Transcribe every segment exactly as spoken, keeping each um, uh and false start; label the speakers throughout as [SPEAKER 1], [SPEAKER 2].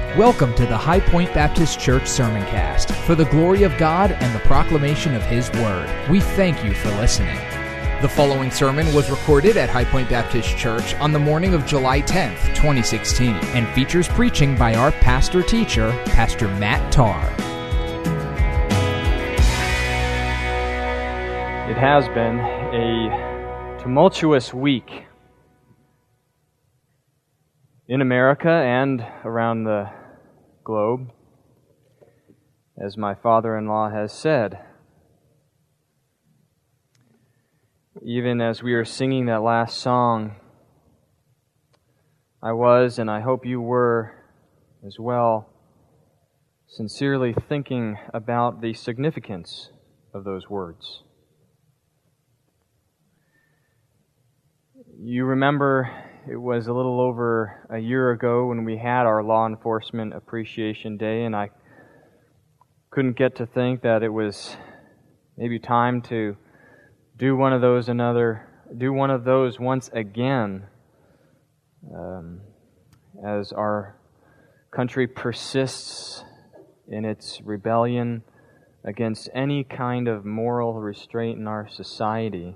[SPEAKER 1] Welcome to the High Point Baptist Church Sermoncast for the glory of God and the proclamation of His Word. We thank you for listening. The following sermon was recorded at High Point Baptist Church on the morning of July tenth, twenty sixteen, and features preaching by our pastor-teacher, Pastor Matt Tarr.
[SPEAKER 2] It has been a tumultuous week in America and around the globe, as my father-in-law has said. Even as we are singing that last song, I was, and I hope you were as well, sincerely thinking about the significance of those words. You remember it was a little over a year ago when we had our Law Enforcement Appreciation Day, and I couldn't get to think that it was maybe time to do one of those another, do one of those once again, um, as our country persists in its rebellion against any kind of moral restraint in our society.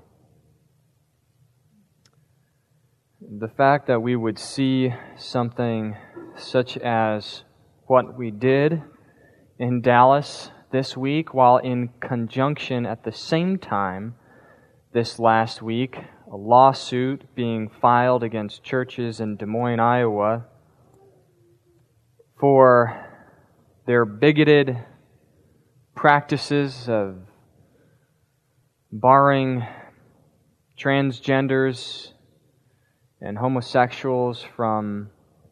[SPEAKER 2] The fact that we would see something such as what we did in Dallas this week, while in conjunction at the same time this last week, a lawsuit being filed against churches in Des Moines, Iowa, for their bigoted practices of barring transgenders and homosexuals from,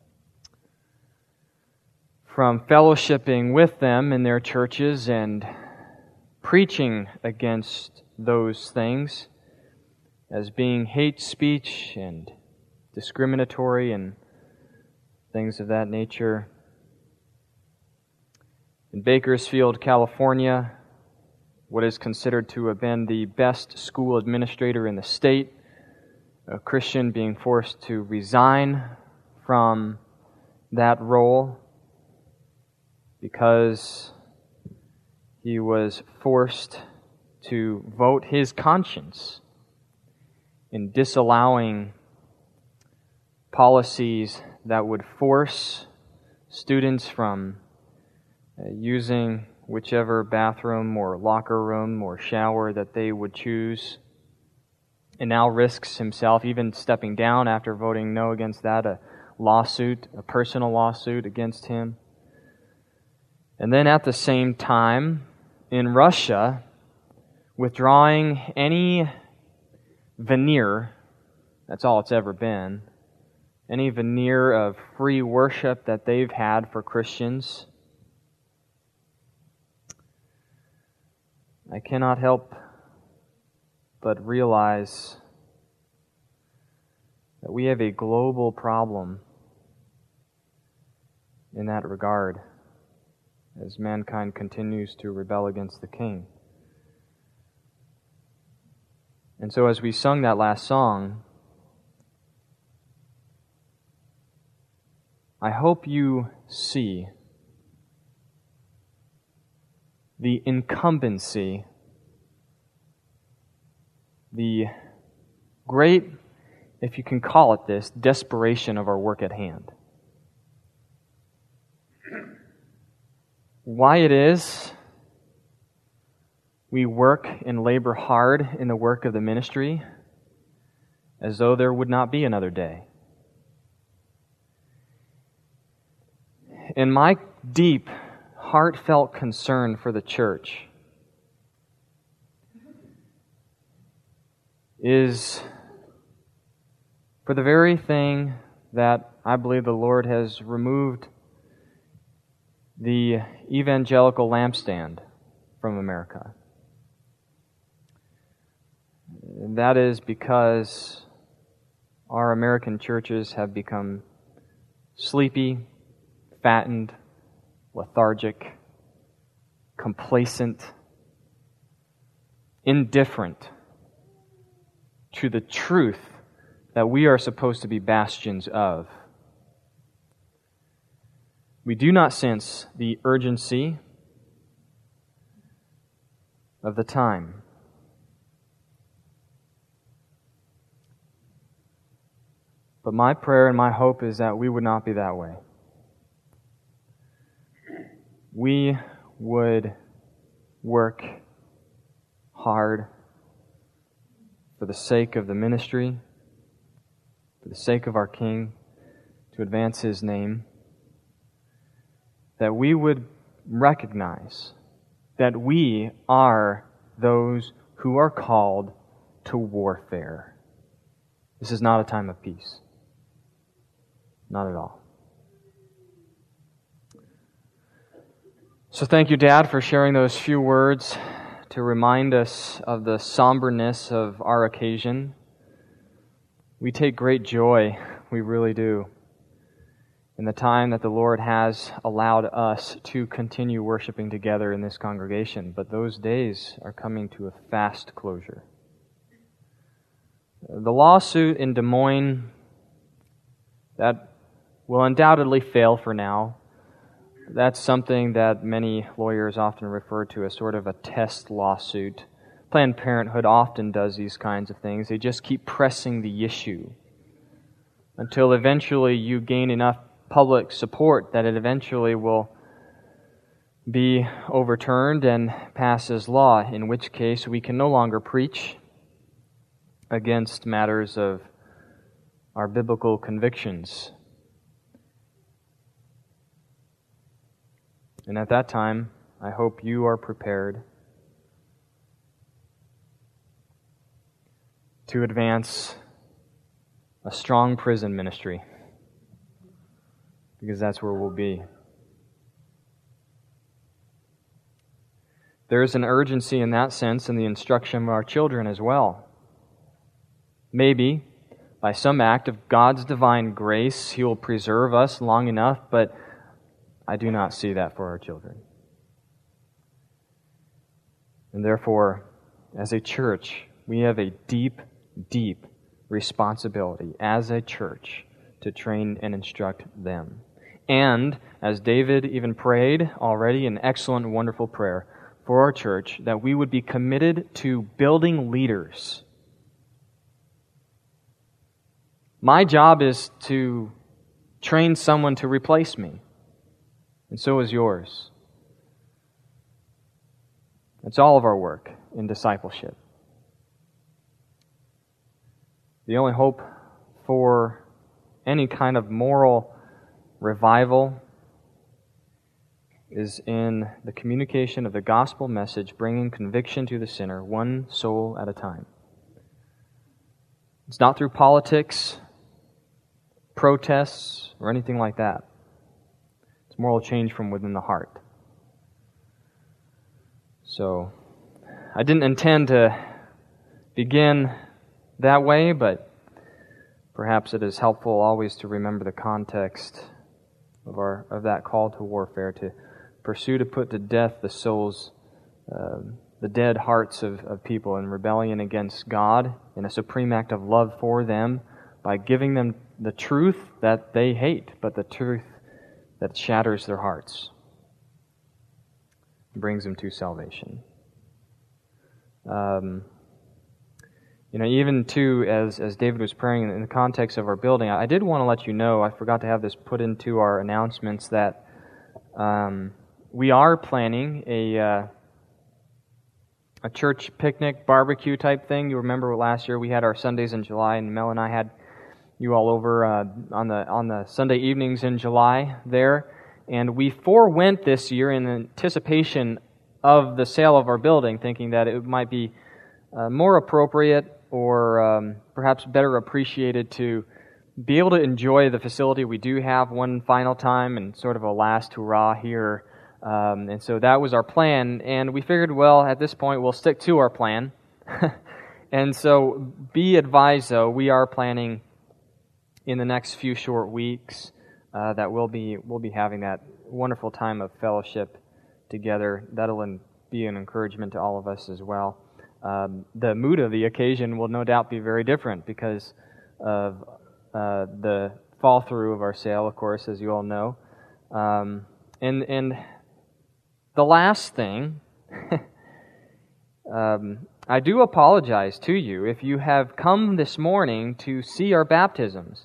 [SPEAKER 2] from fellowshipping with them in their churches and preaching against those things as being hate speech and discriminatory and things of that nature. In Bakersfield, California, what is considered to have been the best school administrator in the state, a Christian being forced to resign from that role because he was forced to vote his conscience in disallowing policies that would force students from uh, using whichever bathroom or locker room or shower that they would choose, and now risks himself even stepping down after voting no against that, a lawsuit, a personal lawsuit against him. And then at the same time, in Russia, withdrawing any veneer, that's all it's ever been, any veneer of free worship that they've had for Christians. I cannot help but realize that we have a global problem in that regard as mankind continues to rebel against the King. And so as we sung that last song, I hope you see the incumbency, the great, if you can call it this, desperation of our work at hand. Why it is we work and labor hard in the work of the ministry as though there would not be another day. And my deep, heartfelt concern for the church is for the very thing that I believe the Lord has removed the evangelical lampstand from America. And that is because our American churches have become sleepy, fattened, lethargic, complacent, indifferent to the truth that we are supposed to be bastions of. We do not sense the urgency of the time. But my prayer and my hope is that we would not be that way. We would work hard for the sake of the ministry, for the sake of our King, to advance His name, that we would recognize that we are those who are called to warfare. This is not a time of peace. Not at all. So thank you, Dad, for sharing those few words to remind us of the somberness of our occasion. We take great joy, we really do, in the time that the Lord has allowed us to continue worshiping together in this congregation. But those days are coming to a fast closure. The lawsuit in Des Moines, that will undoubtedly fail for now. That's something that many lawyers often refer to as sort of a test lawsuit. Planned Parenthood often does these kinds of things. They just keep pressing the issue until eventually you gain enough public support that it eventually will be overturned and pass as law, in which case we can no longer preach against matters of our biblical convictions. And at that time, I hope you are prepared to advance a strong prison ministry, because that's where we'll be. There is an urgency in that sense in the instruction of our children as well. Maybe, by some act of God's divine grace, He will preserve us long enough, but I do not see that for our children. And therefore, as a church, we have a deep, deep responsibility as a church to train and instruct them. And, as David even prayed already, an excellent, wonderful prayer for our church, that we would be committed to building leaders. My job is to train someone to replace me. And so is yours. It's all of our work in discipleship. The only hope for any kind of moral revival is in the communication of the gospel message, bringing conviction to the sinner, one soul at a time. It's not through politics, protests, or anything like that. It's moral change from within the heart. So, I didn't intend to begin that way, but perhaps it is helpful always to remember the context of our of that call to warfare, to pursue to put to death the souls, uh, the dead hearts of, of people in rebellion against God, in a supreme act of love for them, by giving them the truth that they hate, but the truth that shatters their hearts, brings them to salvation. Um, you know, even too, as as David was praying in the context of our building, I did want to let you know, I forgot to have this put into our announcements, that um, we are planning a uh, a church picnic barbecue type thing. You remember last year we had our Sundays in July, and Mel and I had you all over uh, on the on the Sunday evenings in July there, and we forewent this year in anticipation of the sale of our building, thinking that it might be uh, more appropriate or um, perhaps better appreciated to be able to enjoy the facility we do have one final time and sort of a last hurrah here. Um, and so that was our plan, and we figured, well, at this point we'll stick to our plan. And so be advised, though, we are planning in the next few short weeks uh, that we'll be we'll be having that wonderful time of fellowship together. That'll be an encouragement to all of us as well. Um, the mood of the occasion will no doubt be very different because of uh, the fall through of our sale, of course, as you all know. Um, and and the last thing, um, I do apologize to you if you have come this morning to see our baptisms.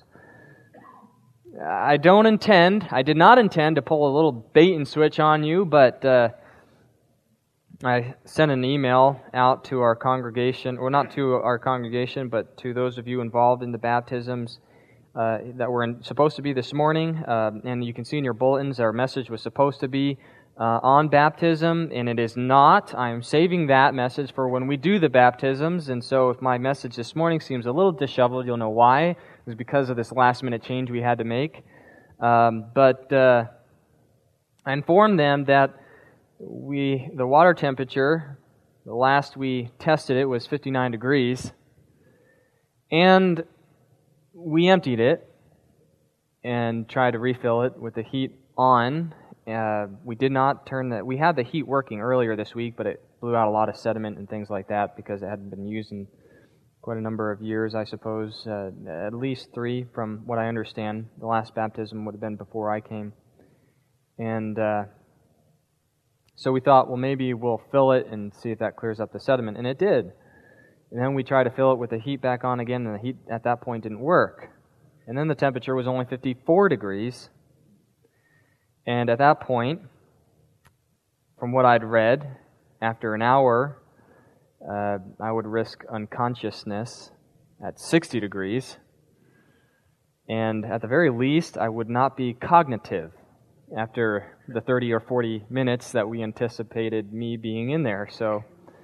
[SPEAKER 2] I don't intend, I did not intend to pull a little bait and switch on you, but uh, I sent an email out to our congregation, or not to our congregation, but to those of you involved in the baptisms uh, that were in, supposed to be this morning. Uh, and you can see in your bulletins our message was supposed to be uh, on baptism, and it is not. I'm saving that message for when we do the baptisms, and so if my message this morning seems a little disheveled, you'll know why. It was because of this last-minute change we had to make. Um, but uh, I informed them that We, the water temperature, the last we tested it was fifty-nine degrees, and we emptied it and tried to refill it with the heat on. Uh, we did not turn the, we had the heat working earlier this week, but it blew out a lot of sediment and things like that because it hadn't been used in quite a number of years, I suppose, uh, at least three from what I understand. The last baptism would have been before I came. And, uh, So we thought, well, maybe we'll fill it and see if that clears up the sediment. And it did. And then we tried to fill it with the heat back on again, and the heat at that point didn't work. And then the temperature was only fifty-four degrees. And at that point, from what I'd read, after an hour, uh, I would risk unconsciousness at sixty degrees. And at the very least, I would not be cognitive after the thirty or forty minutes that we anticipated me being in there. So,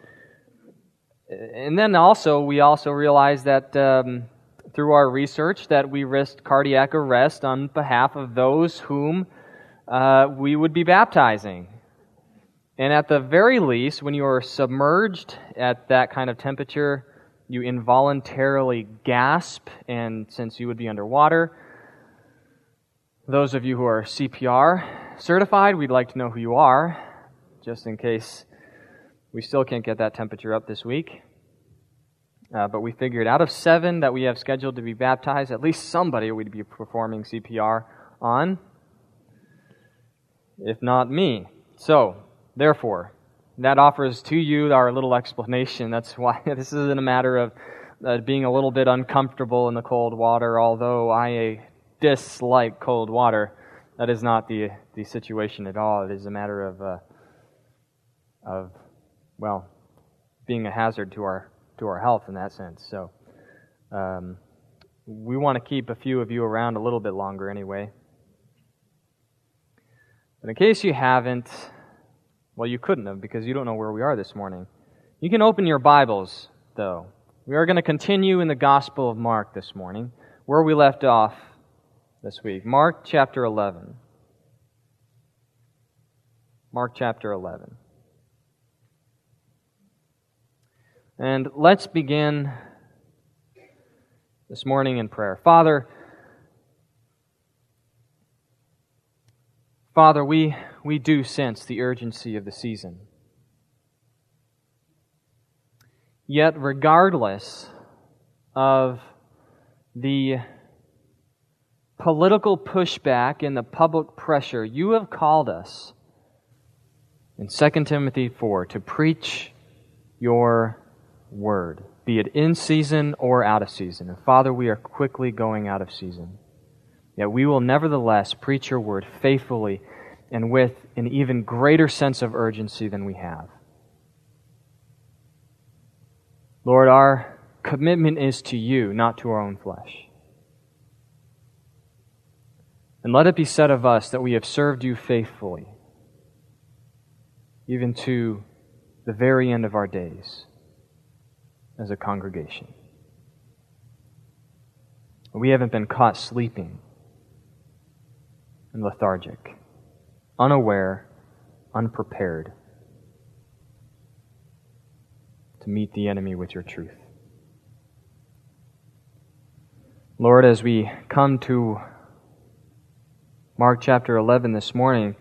[SPEAKER 2] and then also, we also realized that um, through our research that we risked cardiac arrest on behalf of those whom uh, we would be baptizing. And at the very least, when you are submerged at that kind of temperature, you involuntarily gasp, and since you would be underwater, those of you who are C P R certified, we'd like to know who you are, just in case we still can't get that temperature up this week. Uh, but we figured out of seven that we have scheduled to be baptized, at least somebody would be performing C P R on, if not me. So, therefore, that offers to you our little explanation. That's why this isn't a matter of uh, being a little bit uncomfortable in the cold water, although I dislike cold water. That is not the the situation at all. It is a matter of uh, of well, being a hazard to our to our health in that sense. So um, we want to keep a few of you around a little bit longer anyway. But in case you haven't, well, you couldn't have because you don't know where we are this morning. You can open your Bibles, though. We are going to continue in the Gospel of Mark this morning, where we left off this week. Mark chapter eleven. Mark chapter eleven. And let's begin this morning in prayer. Father, Father, we, we do sense the urgency of the season. Yet, regardless of the political pushback and the public pressure, you have called us in Second Timothy four to preach your word, be it in season or out of season. And Father, we are quickly going out of season. Yet we will nevertheless preach your word faithfully and with an even greater sense of urgency than we have. Lord, our commitment is to you, not to our own flesh. And let it be said of us that we have served you faithfully, even to the very end of our days as a congregation. We haven't been caught sleeping and lethargic, unaware, unprepared to meet the enemy with your truth. Lord, as we come to Mark chapter eleven this morning,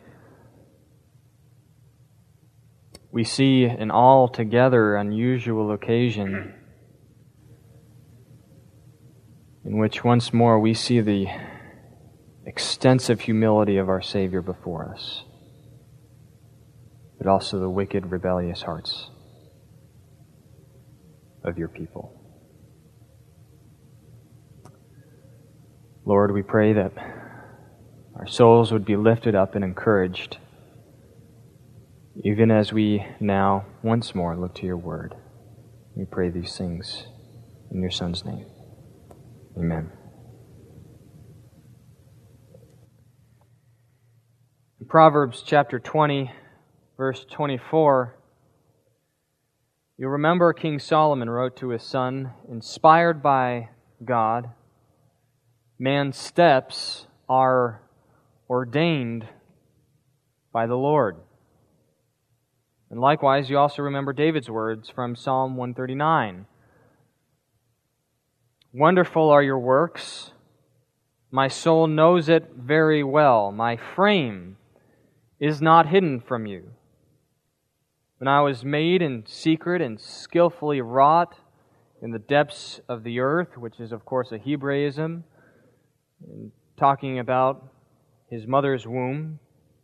[SPEAKER 2] we see an altogether unusual occasion in which once more we see the extensive humility of our Savior before us, but also the wicked, rebellious hearts of your people. Lord, we pray that our souls would be lifted up and encouraged, even as we now once more look to your word. We pray these things in your Son's name. Amen. In Proverbs chapter twenty, verse twenty-four, you'll remember King Solomon wrote to his son, inspired by God, man's steps are ordained by the Lord. And likewise, you also remember David's words from Psalm one thirty-nine. Wonderful are your works. My soul knows it very well. My frame is not hidden from you. When I was made in secret and skillfully wrought in the depths of the earth, which is, of course, a Hebraism, talking about his mother's womb.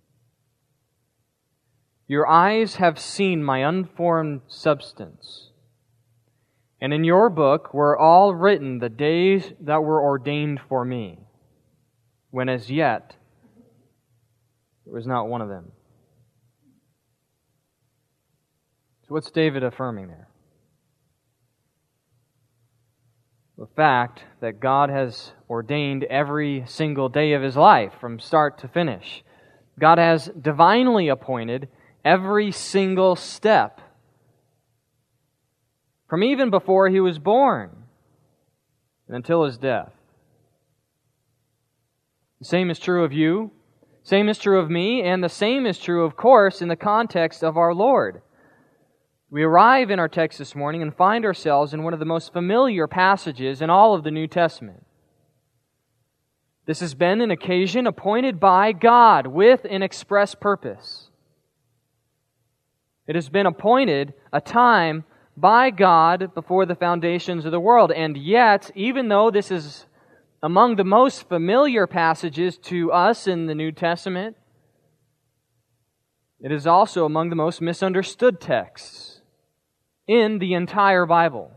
[SPEAKER 2] Your eyes have seen my unformed substance, and in your book were all written the days that were ordained for me, when as yet there was not one of them. So what's David affirming there? The fact that God has ordained every single day of his life from start to finish. God has divinely appointed every single step from even before he was born and until his death. The same is true of you, same is true of me, and the same is true, of course, in the context of our Lord. We arrive in our text this morning and find ourselves in one of the most familiar passages in all of the New Testament. This has been an occasion appointed by God with an express purpose. It has been appointed a time by God before the foundations of the world. And yet, even though this is among the most familiar passages to us in the New Testament, it is also among the most misunderstood texts in the entire Bible.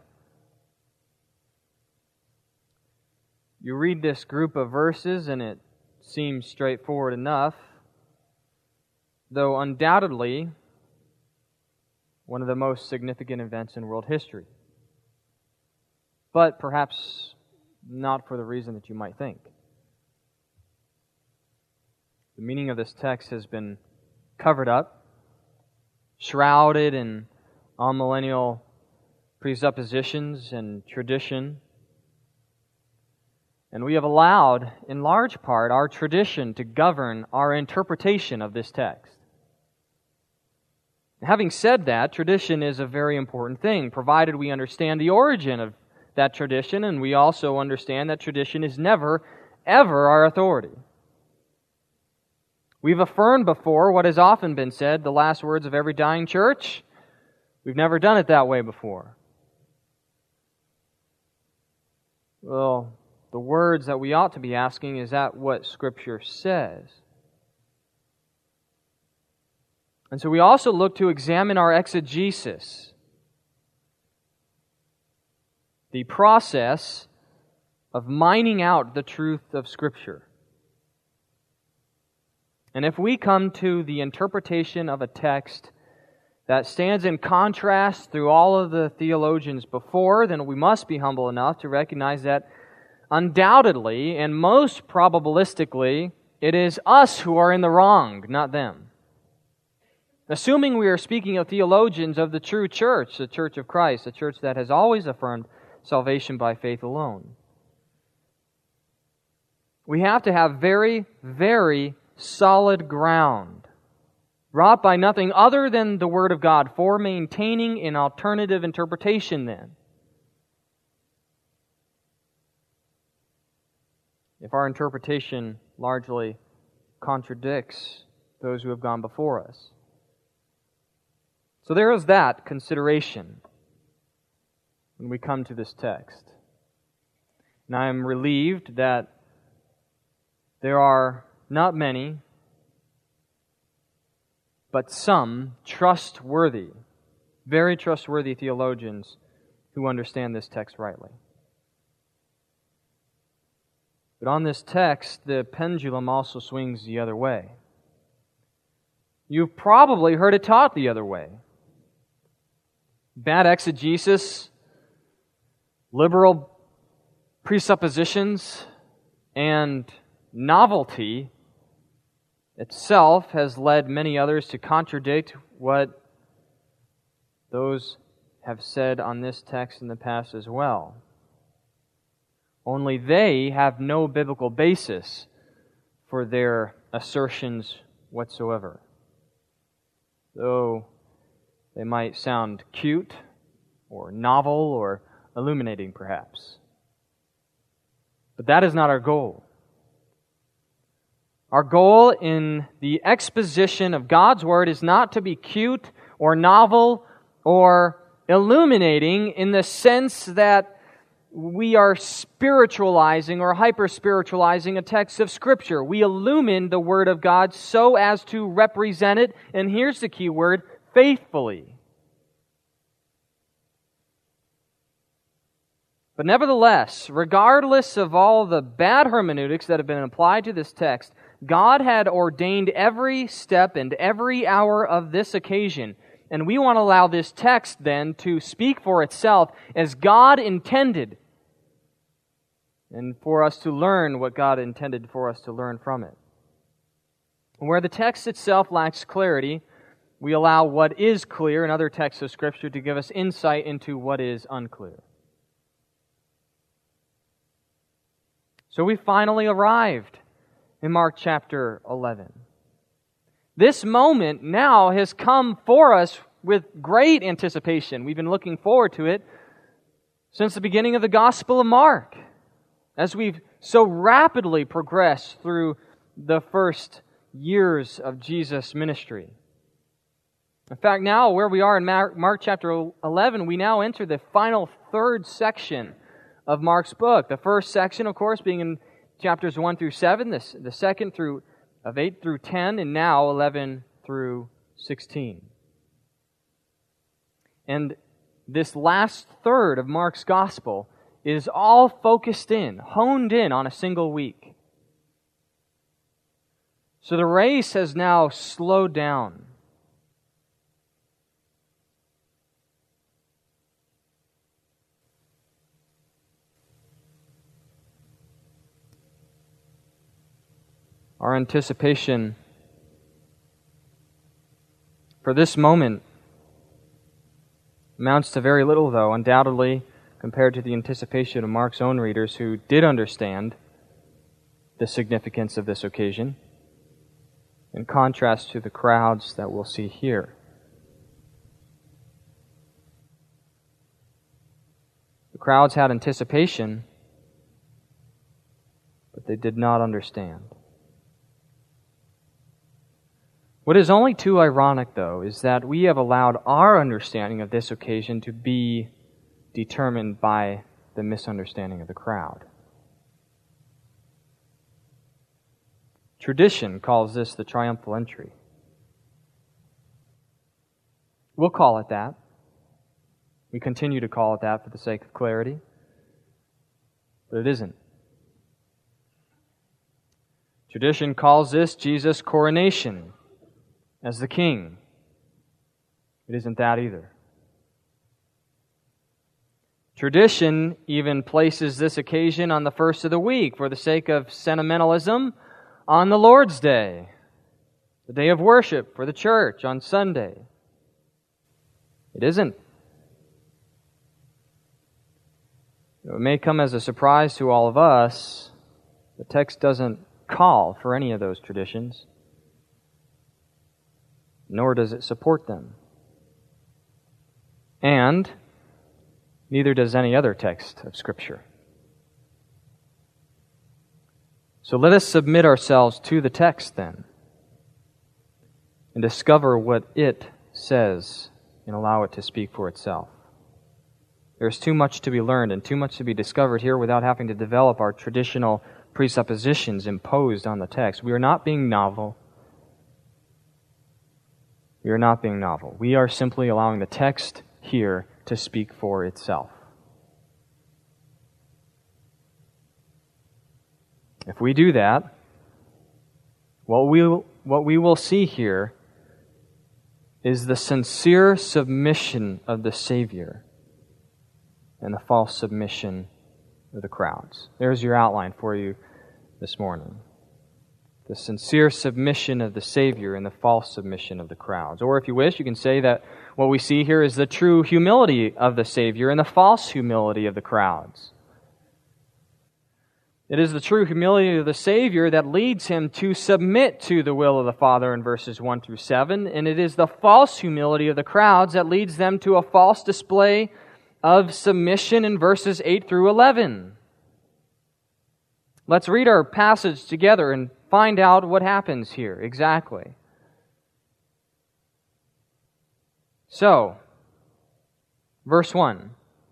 [SPEAKER 2] You read this group of verses and it seems straightforward enough, though undoubtedly one of the most significant events in world history. But perhaps not for the reason that you might think. The meaning of this text has been covered up, shrouded in amillennial presuppositions and tradition. And we have allowed, in large part, our tradition to govern our interpretation of this text. Having said that, tradition is a very important thing, provided we understand the origin of that tradition, and we also understand that tradition is never, ever our authority. We've affirmed before what has often been said, the last words of every dying church. We've never done it that way before. Well, the words that we ought to be asking, is that what Scripture says? And so we also look to examine our exegesis, the process of mining out the truth of Scripture. And if we come to the interpretation of a text that stands in contrast through all of the theologians before, then we must be humble enough to recognize that undoubtedly and most probabilistically, it is us who are in the wrong, not them. Assuming we are speaking of theologians of the true church, the Church of Christ, the church that has always affirmed salvation by faith alone. We have to have very, very solid ground, wrought by nothing other than the Word of God, for maintaining an alternative interpretation then. If our interpretation largely contradicts those who have gone before us. So there is that consideration when we come to this text. And I am relieved that there are not many, but some trustworthy, very trustworthy theologians who understand this text rightly. But on this text, the pendulum also swings the other way. You've probably heard it taught the other way. Bad exegesis, liberal presuppositions, and novelty itself has led many others to contradict what those have said on this text in the past as well. Only they have no biblical basis for their assertions whatsoever. Though they might sound cute or novel or illuminating perhaps. But that is not our goal. Our goal in the exposition of God's Word is not to be cute or novel or illuminating in the sense that we are spiritualizing or hyper-spiritualizing a text of Scripture. We illumine the Word of God so as to represent it, and here's the key word, faithfully. But nevertheless, regardless of all the bad hermeneutics that have been applied to this text, God had ordained every step and every hour of this occasion. And we want to allow this text then to speak for itself as God intended, and for us to learn what God intended for us to learn from it. And where the text itself lacks clarity, we allow what is clear in other texts of Scripture to give us insight into what is unclear. So we finally arrived in Mark chapter eleven. This moment now has come for us with great anticipation. We've been looking forward to it since the beginning of the Gospel of Mark, as we've so rapidly progressed through the first years of Jesus' ministry. In fact, now where we are in Mark, Mark chapter eleven, we now enter the final third section of Mark's book. The first section, of course, being in chapters one through seven, the, the second through of eight through ten, and now eleven through sixteen. And this last third of Mark's gospel is all focused in, honed in on a single week. So the race has now slowed down. Our anticipation for this moment amounts to very little, though, undoubtedly, compared to the anticipation of Mark's own readers who did understand the significance of this occasion, in contrast to the crowds that we'll see here. The crowds had anticipation, but they did not understand. What is only too ironic, though, is that we have allowed our understanding of this occasion to be determined by the misunderstanding of the crowd. Tradition calls this the triumphal entry. We'll call it that. We continue to call it that for the sake of clarity, but it isn't. Tradition calls this Jesus' coronation as the king. It isn't that either. Tradition even places this occasion on the first of the week for the sake of sentimentalism on the Lord's Day, the day of worship for the church on Sunday. It isn't. It may come as a surprise to all of us. The text doesn't call for any of those traditions, nor does it support them. And neither does any other text of Scripture. So let us submit ourselves to the text then, and discover what it says and allow it to speak for itself. There's too much to be learned and too much to be discovered here without having to develop our traditional presuppositions imposed on the text. We are not being novel. We are not being novel. We are simply allowing the text here to speak for itself. If we do that, what we, what we will see here is the sincere submission of the Savior and the false submission of the crowds. There's your outline for you this morning. The sincere submission of the Savior and the false submission of the crowds. Or if you wish, you can say that what we see here is the true humility of the Savior and the false humility of the crowds. It is the true humility of the Savior that leads him to submit to the will of the Father in verses one through seven, and it is the false humility of the crowds that leads them to a false display of submission in verses eight through eleven. Let's read our passage together and find out what happens here exactly. So, verse one.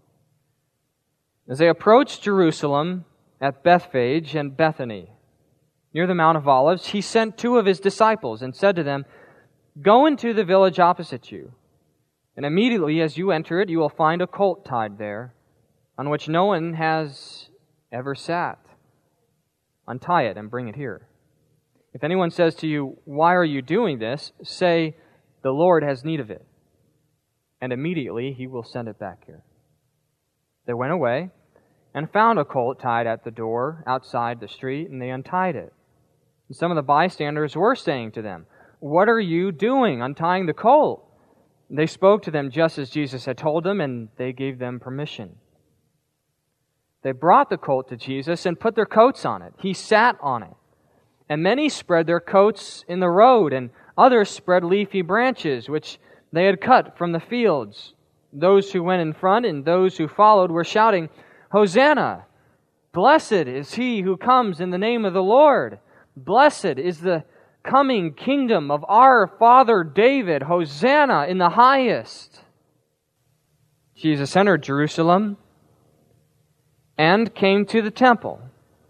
[SPEAKER 2] As they approached Jerusalem, at Bethphage and Bethany, near the Mount of Olives, he sent two of his disciples and said to them, "Go into the village opposite you, and immediately as you enter it, you will find a colt tied there, on which no one has ever sat. Untie it and bring it here. If anyone says to you, 'Why are you doing this?' say, 'The Lord has need of it,' and immediately he will send it back here." They went away and found a colt tied at the door outside the street, and they untied it. And some of the bystanders were saying to them, "What are you doing, untying the colt?" They spoke to them just as Jesus had told them, and they gave them permission. They brought the colt to Jesus and put their coats on it. He sat on it. And many spread their coats in the road, and others spread leafy branches, which they had cut from the fields. Those who went in front and those who followed were shouting, "Hosanna! Blessed is he who comes in the name of the Lord. Blessed is the coming kingdom of our father David. Hosanna in the highest." Jesus entered Jerusalem and came to the temple.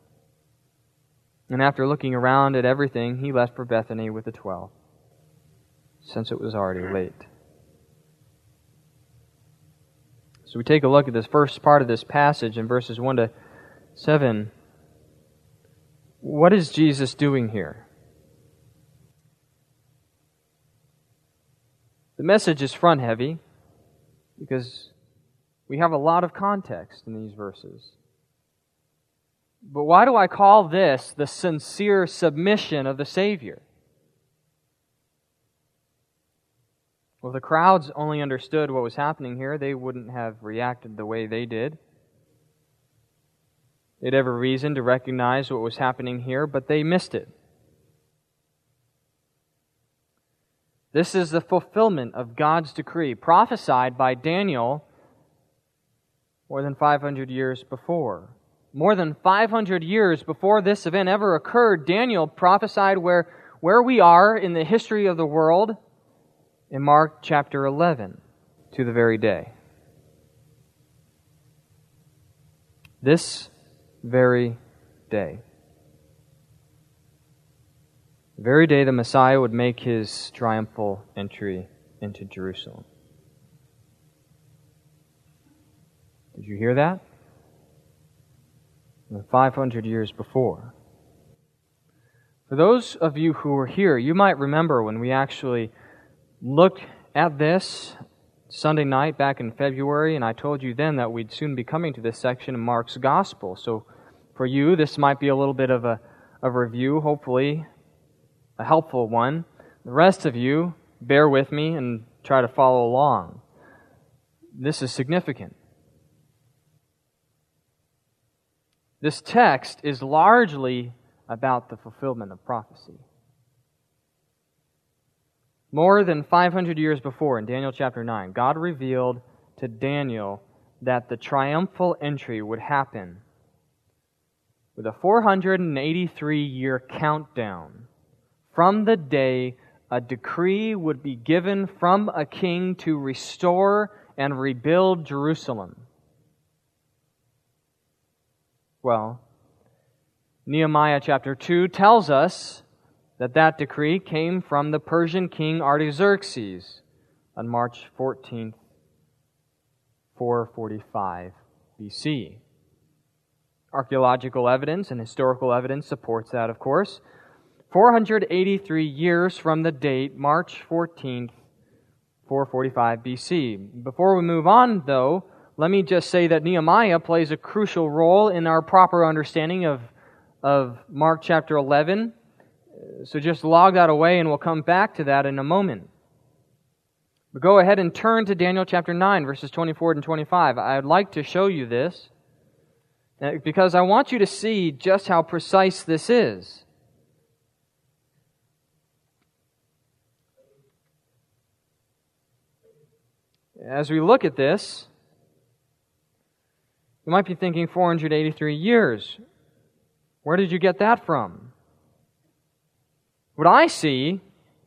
[SPEAKER 2] And after looking around at everything, he left for Bethany with the twelve, since it was already late. So we take a look at this first part of this passage in verses one to seven. What is Jesus doing here? The message is front-heavy because we have a lot of context in these verses. But why do I call this the sincere submission of the Savior? Well, if the crowds only understood what was happening here, they wouldn't have reacted the way they did. They'd have a reason to recognize what was happening here, but they missed it. This is the fulfillment of God's decree, prophesied by Daniel more than five hundred years before. More than five hundred years before this event ever occurred, Daniel prophesied where, where we are in the history of the world in Mark chapter eleven, to the very day. This very day. The very day the Messiah would make his triumphal entry into Jerusalem. Did you hear that? five hundred years before. For those of you who were here, you might remember when we actually looked at this Sunday night back in February, and I told you then that we'd soon be coming to this section of Mark's Gospel. So for you, this might be a little bit of a, a review, hopefully a helpful one. The rest of you, bear with me and try to follow along. This is significant. This text is largely about the fulfillment of prophecy. More than five hundred years before, in Daniel chapter nine, God revealed to Daniel that the triumphal entry would happen with a four hundred eighty-three year countdown from the day a decree would be given from a king to restore and rebuild Jerusalem. Well, Nehemiah chapter two tells us that that decree came from the Persian king Artaxerxes on March fourteenth, four forty-five B C. Archaeological evidence and historical evidence supports that, of course. four hundred eighty-three years from the date, March fourteenth, four forty-five B C. Before we move on, though, let me just say that Nehemiah plays a crucial role in our proper understanding of, of Mark chapter eleven. So just log that away and we'll come back to that in a moment. But go ahead and turn to Daniel chapter nine, verses twenty-four and twenty-five. I'd like to show you this because I want you to see just how precise this is. As we look at this, you might be thinking four hundred eighty-three years. Where did you get that from? What I see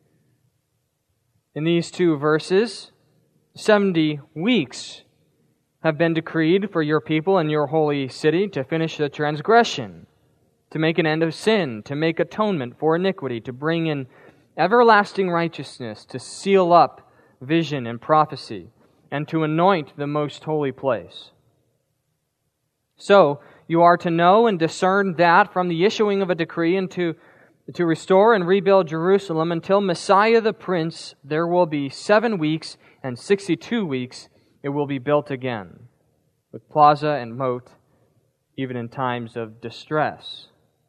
[SPEAKER 2] in these two verses, seventy weeks have been decreed for your people and your holy city to finish the transgression, to make an end of sin, to make atonement for iniquity, to bring in everlasting righteousness, to seal up vision and prophecy, and to anoint the most holy place. So, you are to know and discern that from the issuing of a decree and to, to restore and rebuild Jerusalem until Messiah the Prince, there will be seven weeks and sixty-two weeks it will be built again, with plaza and moat, even in times of distress.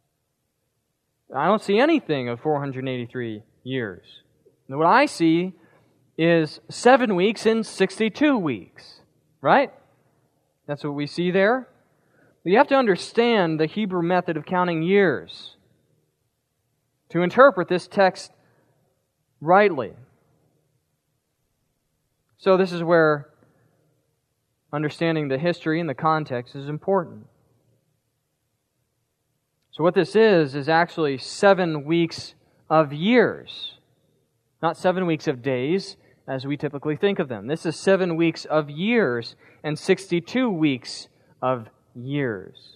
[SPEAKER 2] I don't see anything of four hundred eighty-three years. And what I see is seven weeks and sixty-two weeks, right? That's what we see there. You have to understand the Hebrew method of counting years to interpret this text rightly. So this is where understanding the history and the context is important. So what this is, is actually seven weeks of years, not seven weeks of days, as we typically think of them. This is seven weeks of years and sixty-two weeks of years.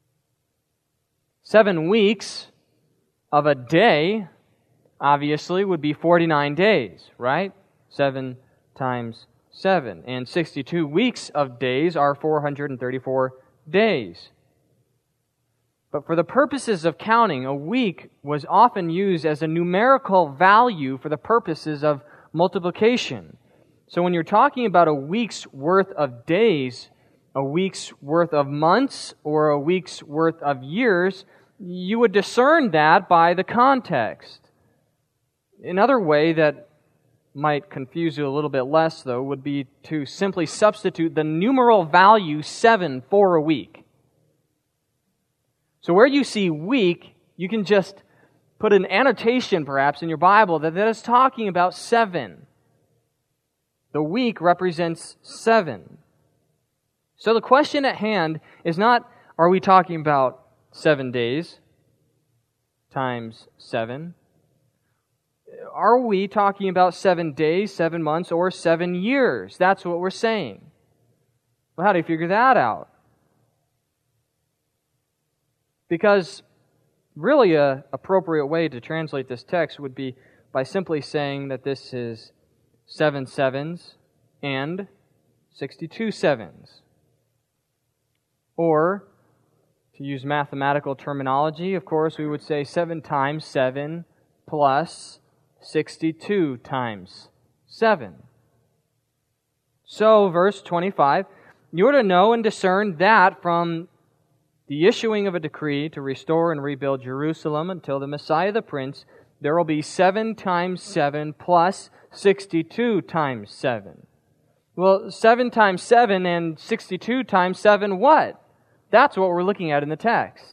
[SPEAKER 2] Seven weeks of a day, obviously, would be forty-nine days, right? Seven times seven. And sixty-two weeks of days are four hundred thirty-four days. But for the purposes of counting, a week was often used as a numerical value for the purposes of multiplication. So when you're talking about a week's worth of days, a week's worth of months, or a week's worth of years, you would discern that by the context. Another way that might confuse you a little bit less, though, would be to simply substitute the numeral value seven for a week. So where you see week, you can just put an annotation, perhaps, in your Bible that that is talking about seven. The week represents seven. So the question at hand is not, are we talking about seven days times seven? Are we talking about seven days, seven months, or seven years? That's what we're saying. Well, how do you figure that out? Because really an appropriate way to translate this text would be by simply saying that this is seven sevens and sixty-two sevens. Or, to use mathematical terminology, of course, we would say seven times seven plus sixty-two times seven. So, verse twenty-five, you are to know and discern that from the issuing of a decree to restore and rebuild Jerusalem until the Messiah the Prince, there will be seven times seven plus sixty-two times seven. Well, seven times seven and sixty-two times seven what? That's what we're looking at in the text.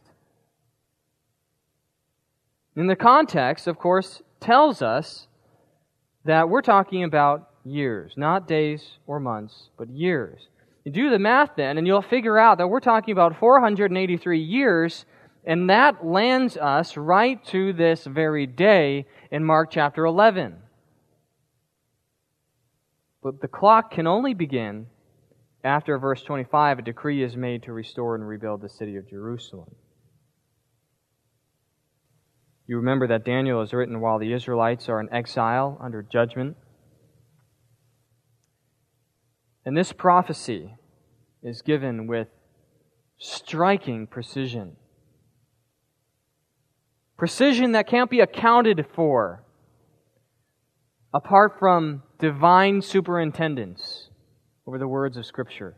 [SPEAKER 2] In the context, of course, tells us that we're talking about years, not days or months, but years. You do the math then, and you'll figure out that we're talking about four hundred eighty-three years, and that lands us right to this very day in Mark chapter eleven. But the clock can only begin after verse twenty-five, a decree is made to restore and rebuild the city of Jerusalem. You remember that Daniel is written while the Israelites are in exile under judgment. And this prophecy is given with striking precision. Precision that can't be accounted for apart from divine superintendence over the words of Scripture.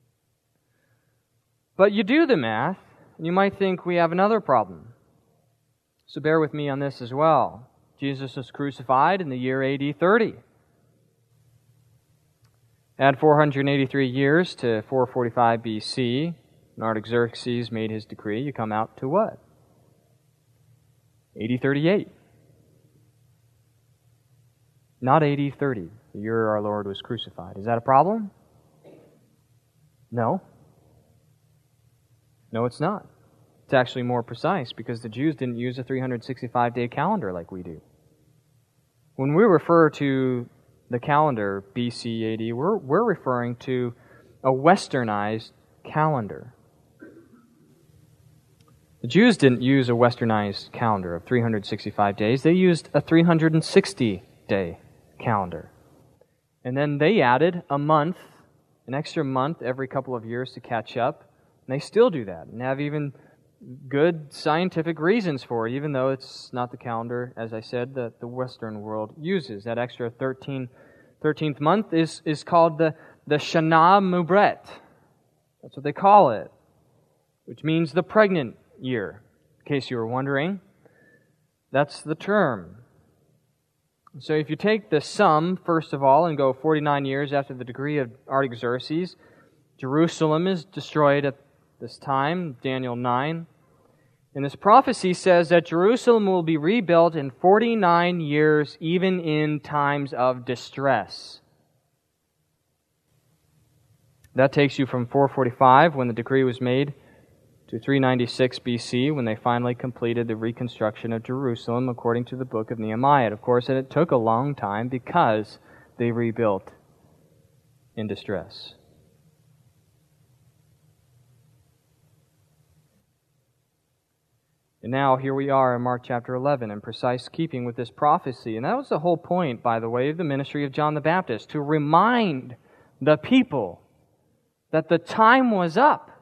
[SPEAKER 2] But you do the math, and you might think we have another problem. So bear with me on this as well. Jesus was crucified in the year A D thirty. Add four hundred eighty-three years to four forty-five B C, when Artaxerxes made his decree, you come out to what? A D thirty-eight. Not A D thirty, the year our Lord was crucified. Is that a problem? No. No, it's not. It's actually more precise because the Jews didn't use a three hundred sixty-five day calendar like we do. When we refer to the calendar B C A D, we're, we're referring to a westernized calendar. The Jews didn't use a westernized calendar of three hundred sixty-five days. They used a three hundred sixty day calendar. And then they added a month, an extra month every couple of years to catch up. And they still do that and have even good scientific reasons for it, even though it's not the calendar, as I said, that the Western world uses. That extra thirteen, thirteenth month is, is called the, the Shana Mubret. That's what they call it, which means the pregnant year. In case you were wondering, that's the term. So if you take the sum, first of all, and go forty-nine years after the decree of Artaxerxes, Jerusalem is destroyed at this time, Daniel nine. And this prophecy says that Jerusalem will be rebuilt in forty-nine years, even in times of distress. That takes you from four forty-five, when the decree was made, to three ninety-six B C, when they finally completed the reconstruction of Jerusalem according to the book of Nehemiah. Of course, and it took a long time because they rebuilt in distress. And now here we are in Mark chapter eleven, in precise keeping with this prophecy. And that was the whole point, by the way, of the ministry of John the Baptist, to remind the people that the time was up.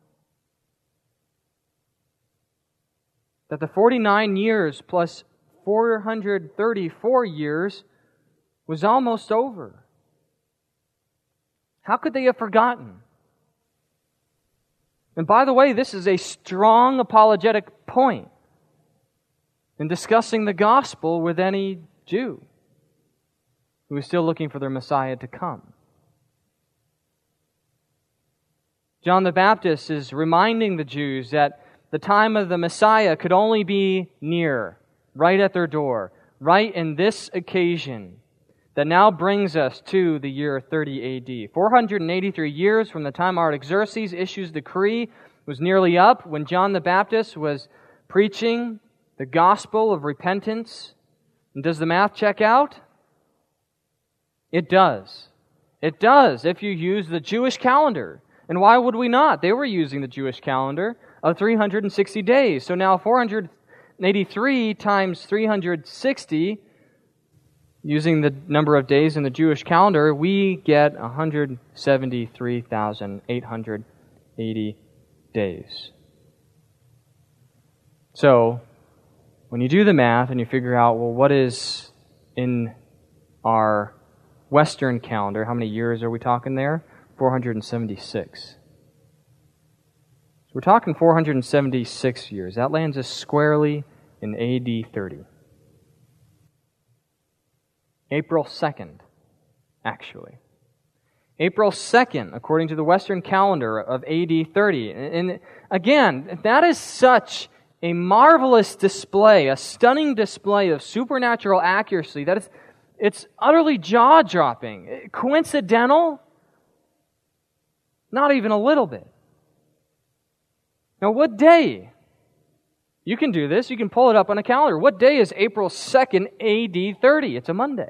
[SPEAKER 2] That the forty-nine years plus four hundred thirty-four years was almost over. How could they have forgotten? And by the way, this is a strong apologetic point in discussing the gospel with any Jew who is still looking for their Messiah to come. John the Baptist is reminding the Jews that the time of the Messiah could only be near, right at their door, right in this occasion that now brings us to the year thirty A D. four hundred eighty-three years from the time Artaxerxes issues the decree was nearly up when John the Baptist was preaching the gospel of repentance. And does the math check out? It does. It does if you use the Jewish calendar. And why would we not? They were using the Jewish calendar of three hundred sixty days. So now four hundred eighty-three times three hundred sixty, using the number of days in the Jewish calendar, we get one hundred seventy-three thousand eight hundred eighty days. So, when you do the math and you figure out, well, what is in our Western calendar, how many years are we talking there? four hundred seventy-six. So we're talking four hundred seventy-six years. That lands us squarely in A D thirty. April second, actually. April second, according to the Western calendar of A D thirty. And again, that is such a marvelous display, a stunning display of supernatural accuracy that it's, it's utterly jaw-dropping. Coincidental? Not even a little bit. Now, what day? You can do this. You can pull it up on a calendar. What day is April second, A D thirty? It's a Monday.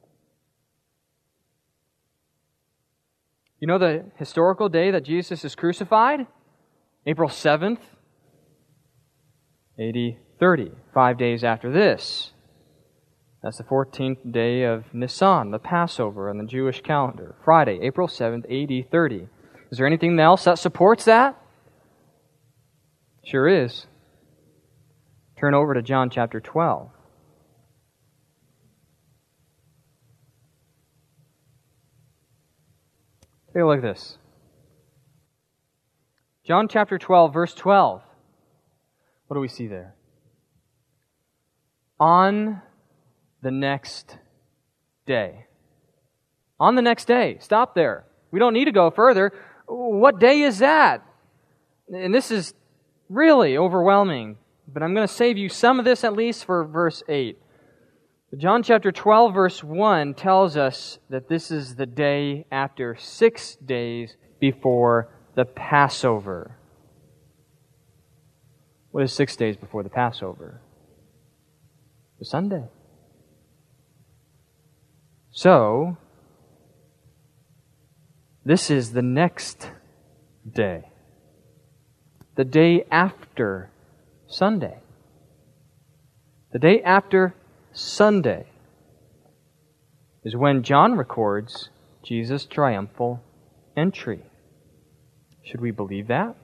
[SPEAKER 2] You know the historical day that Jesus is crucified? April seventh, A D thirty, five days after this. That's the fourteenth day of Nisan, the Passover on the Jewish calendar. Friday, April seventh, A D thirty. Is there anything else that supports that? Sure is. Turn over to John chapter twelve. Take a look at this. John chapter twelve, verse twelve. What do we see there? On the next day. On the next day. Stop there. We don't need to go further. What day is that? And this is really overwhelming, but I'm going to save you some of this at least for verse eight. John chapter twelve, verse one tells us that this is the day after six days before the Passover. What is six days before the Passover? The Sunday. So, this is the next day. The day after Sunday. The day after Sunday is when John records Jesus' triumphal entry. Should we believe that?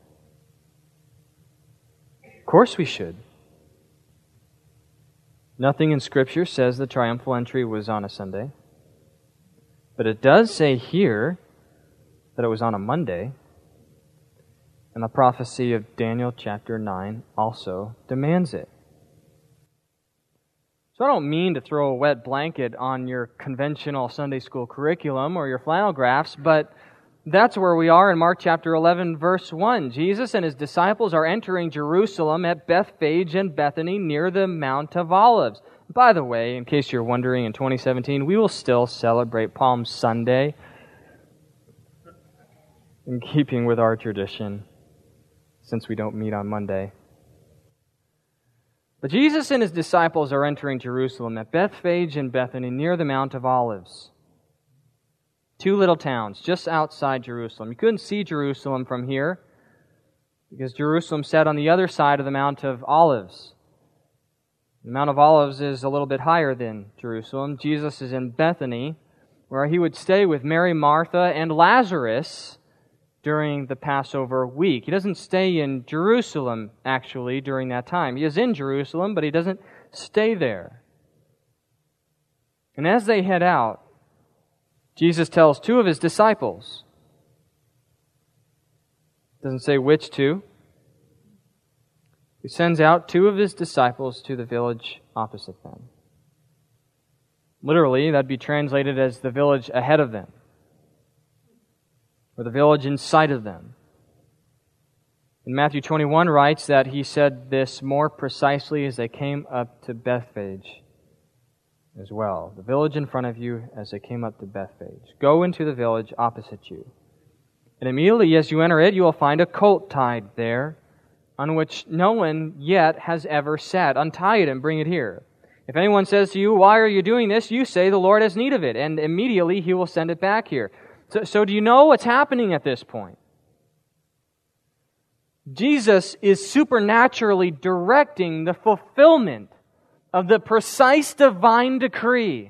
[SPEAKER 2] Of course we should. Nothing in Scripture says the triumphal entry was on a Sunday. But it does say here that it was on a Monday. And the prophecy of Daniel chapter nine also demands it. So I don't mean to throw a wet blanket on your conventional Sunday school curriculum or your flannel graphs, but that's where we are in Mark chapter eleven, verse one. Jesus and His disciples are entering Jerusalem at Bethphage and Bethany near the Mount of Olives. By the way, in case you're wondering, in twenty seventeen, we will still celebrate Palm Sunday in keeping with our tradition, since we don't meet on Monday. But Jesus and His disciples are entering Jerusalem at Bethphage and Bethany near the Mount of Olives. Two little towns just outside Jerusalem. You couldn't see Jerusalem from here because Jerusalem sat on the other side of the Mount of Olives. The Mount of Olives is a little bit higher than Jerusalem. Jesus is in Bethany, where He would stay with Mary, Martha, and Lazarus during the Passover week. He doesn't stay in Jerusalem, actually, during that time. He is in Jerusalem, but He doesn't stay there. And as they head out, Jesus tells two of His disciples. Doesn't say which two. He sends out two of His disciples to the village opposite them. Literally, that'd be translated as the village ahead of them, or the village in sight of them. And Matthew twenty-one writes that He said this more precisely as they came up to Bethphage as well. The village in front of you as they came up to Bethphage. Go into the village opposite you. And immediately as you enter it, you will find a colt tied there, on which no one yet has ever sat. Untie it and bring it here. If anyone says to you, "Why are you doing this?" you say, "The Lord has need of it," and immediately He will send it back here. So, so do you know what's happening at this point? Jesus is supernaturally directing the fulfillment of the precise divine decree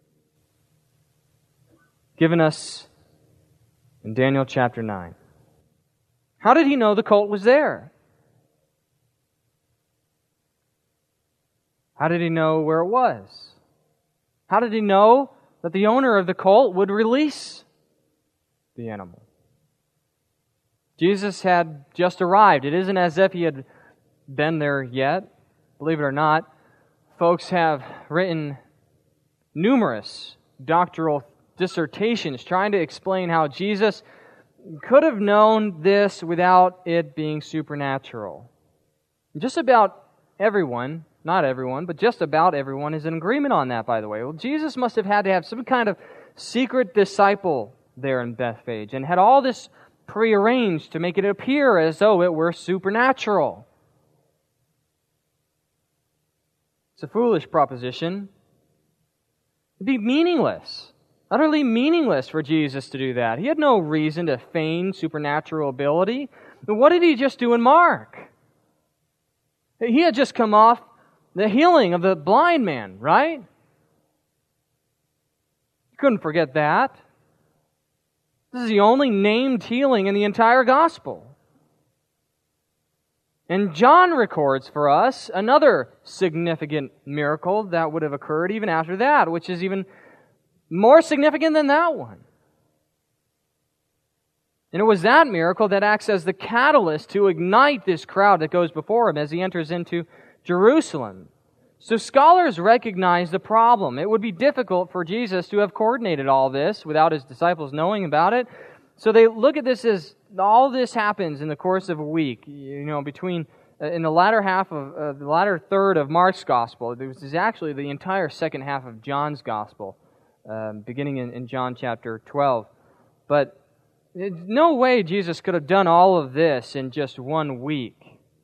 [SPEAKER 2] given us in Daniel chapter nine. How did He know the colt was there? How did He know where it was? How did He know that the owner of the colt would release the animal? Jesus had just arrived. It isn't as if He had been there yet. Believe it or not, folks have written numerous doctoral dissertations trying to explain how Jesus could have known this without it being supernatural. Just about everyone, not everyone, but just about everyone is in agreement on that, by the way. Well, Jesus must have had to have some kind of secret disciple there in Bethphage and had all this prearranged to make it appear as though it were supernatural. It's a foolish proposition. It'd be meaningless, utterly meaningless for Jesus to do that. He had no reason to feign supernatural ability. What did He just do in Mark? He had just come off the healing of the blind man, right? You couldn't forget that. This is the only named healing in the entire gospel. And John records for us another significant miracle that would have occurred even after that, which is even more significant than that one. And it was that miracle that acts as the catalyst to ignite this crowd that goes before him as he enters into Jerusalem. So scholars recognize the problem. It would be difficult for Jesus to have coordinated all this without his disciples knowing about it. So they look at this as all this happens in the course of a week. You know, between uh, in the latter half of uh, the latter third of Mark's gospel. This is actually the entire second half of John's gospel, um, beginning in, in John chapter twelve. But no way Jesus could have done all of this in just one week.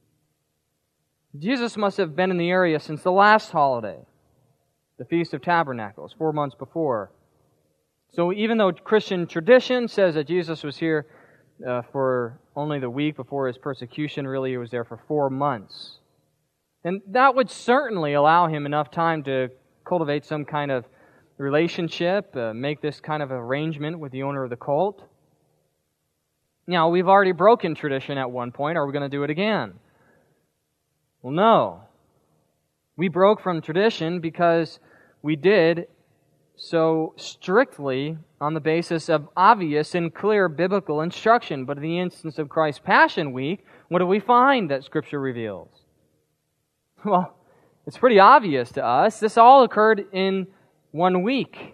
[SPEAKER 2] Jesus must have been in the area since the last holiday, the Feast of Tabernacles, four months before. So even though Christian tradition says that Jesus was here uh, for only the week before his persecution, really he was there for four months. And that would certainly allow him enough time to cultivate some kind of relationship, uh, make this kind of arrangement with the owner of the cult. Now, we've already broken tradition at one point. Are we going to do it again? Well, no. We broke from tradition because we did so strictly on the basis of obvious and clear biblical instruction. But in the instance of Christ's Passion Week, what do we find that Scripture reveals? Well, it's pretty obvious to us. This all occurred in one week.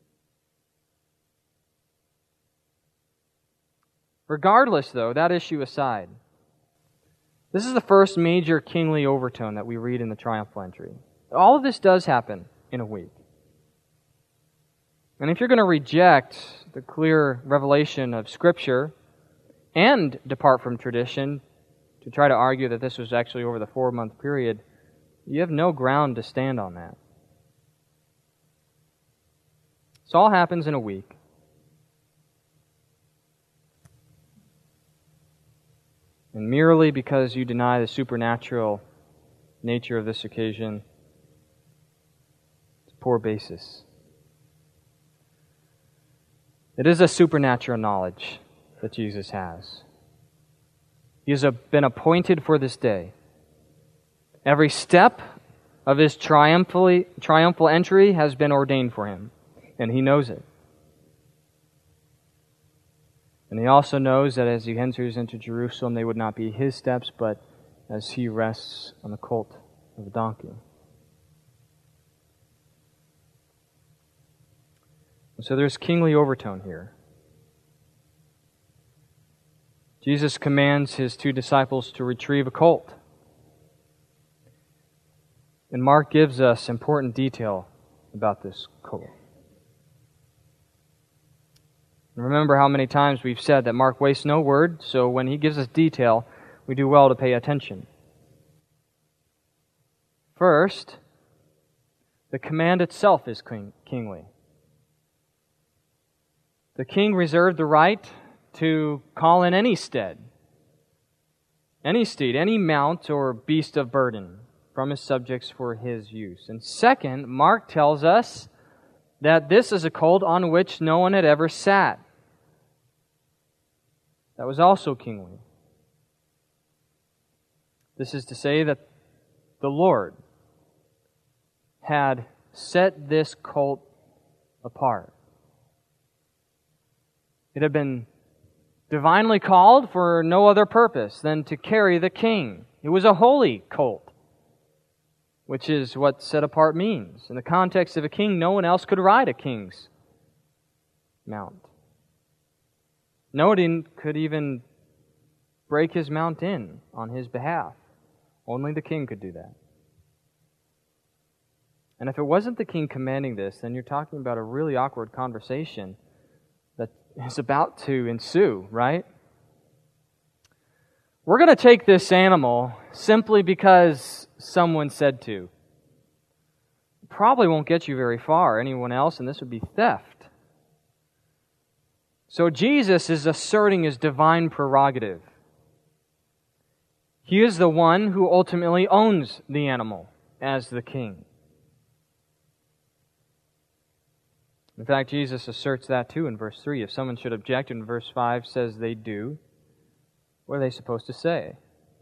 [SPEAKER 2] Regardless, though, that issue aside, this is the first major kingly overtone that we read in the triumphal entry. All of this does happen in a week. And if you're going to reject the clear revelation of Scripture and depart from tradition to try to argue that this was actually over the four-month period, you have no ground to stand on that. This all happens in a week. And merely because you deny the supernatural nature of this occasion, it's a poor basis. It is a supernatural knowledge that Jesus has. He has been appointed for this day. Every step of his triumphally, triumphal entry has been ordained for him, and he knows it. And he also knows that as he enters into Jerusalem, they would not be his steps, but as he rests on the colt of a donkey. And so there's kingly overtone here. Jesus commands his two disciples to retrieve a colt. And Mark gives us important detail about this colt. Remember how many times we've said that Mark wastes no word, so when he gives us detail, we do well to pay attention. First, the command itself is king- kingly. The king reserved the right to call in any steed, any steed, any mount or beast of burden from his subjects for his use. And second, Mark tells us that this is a colt on which no one had ever sat. That was also kingly. This is to say that the Lord had set this colt apart. It had been divinely called for no other purpose than to carry the king. It was a holy colt, which is what set apart means. In the context of a king, no one else could ride a king's mount. No one could even break his mount in on his behalf. Only the king could do that. And if it wasn't the king commanding this, then you're talking about a really awkward conversation that is about to ensue, right? We're going to take this animal simply because someone said to. Probably won't get you very far, anyone else, and this would be theft. So Jesus is asserting his divine prerogative. He is the one who ultimately owns the animal as the king. In fact, Jesus asserts that too in verse three. If someone should object, and verse five says they do, what are they supposed to say?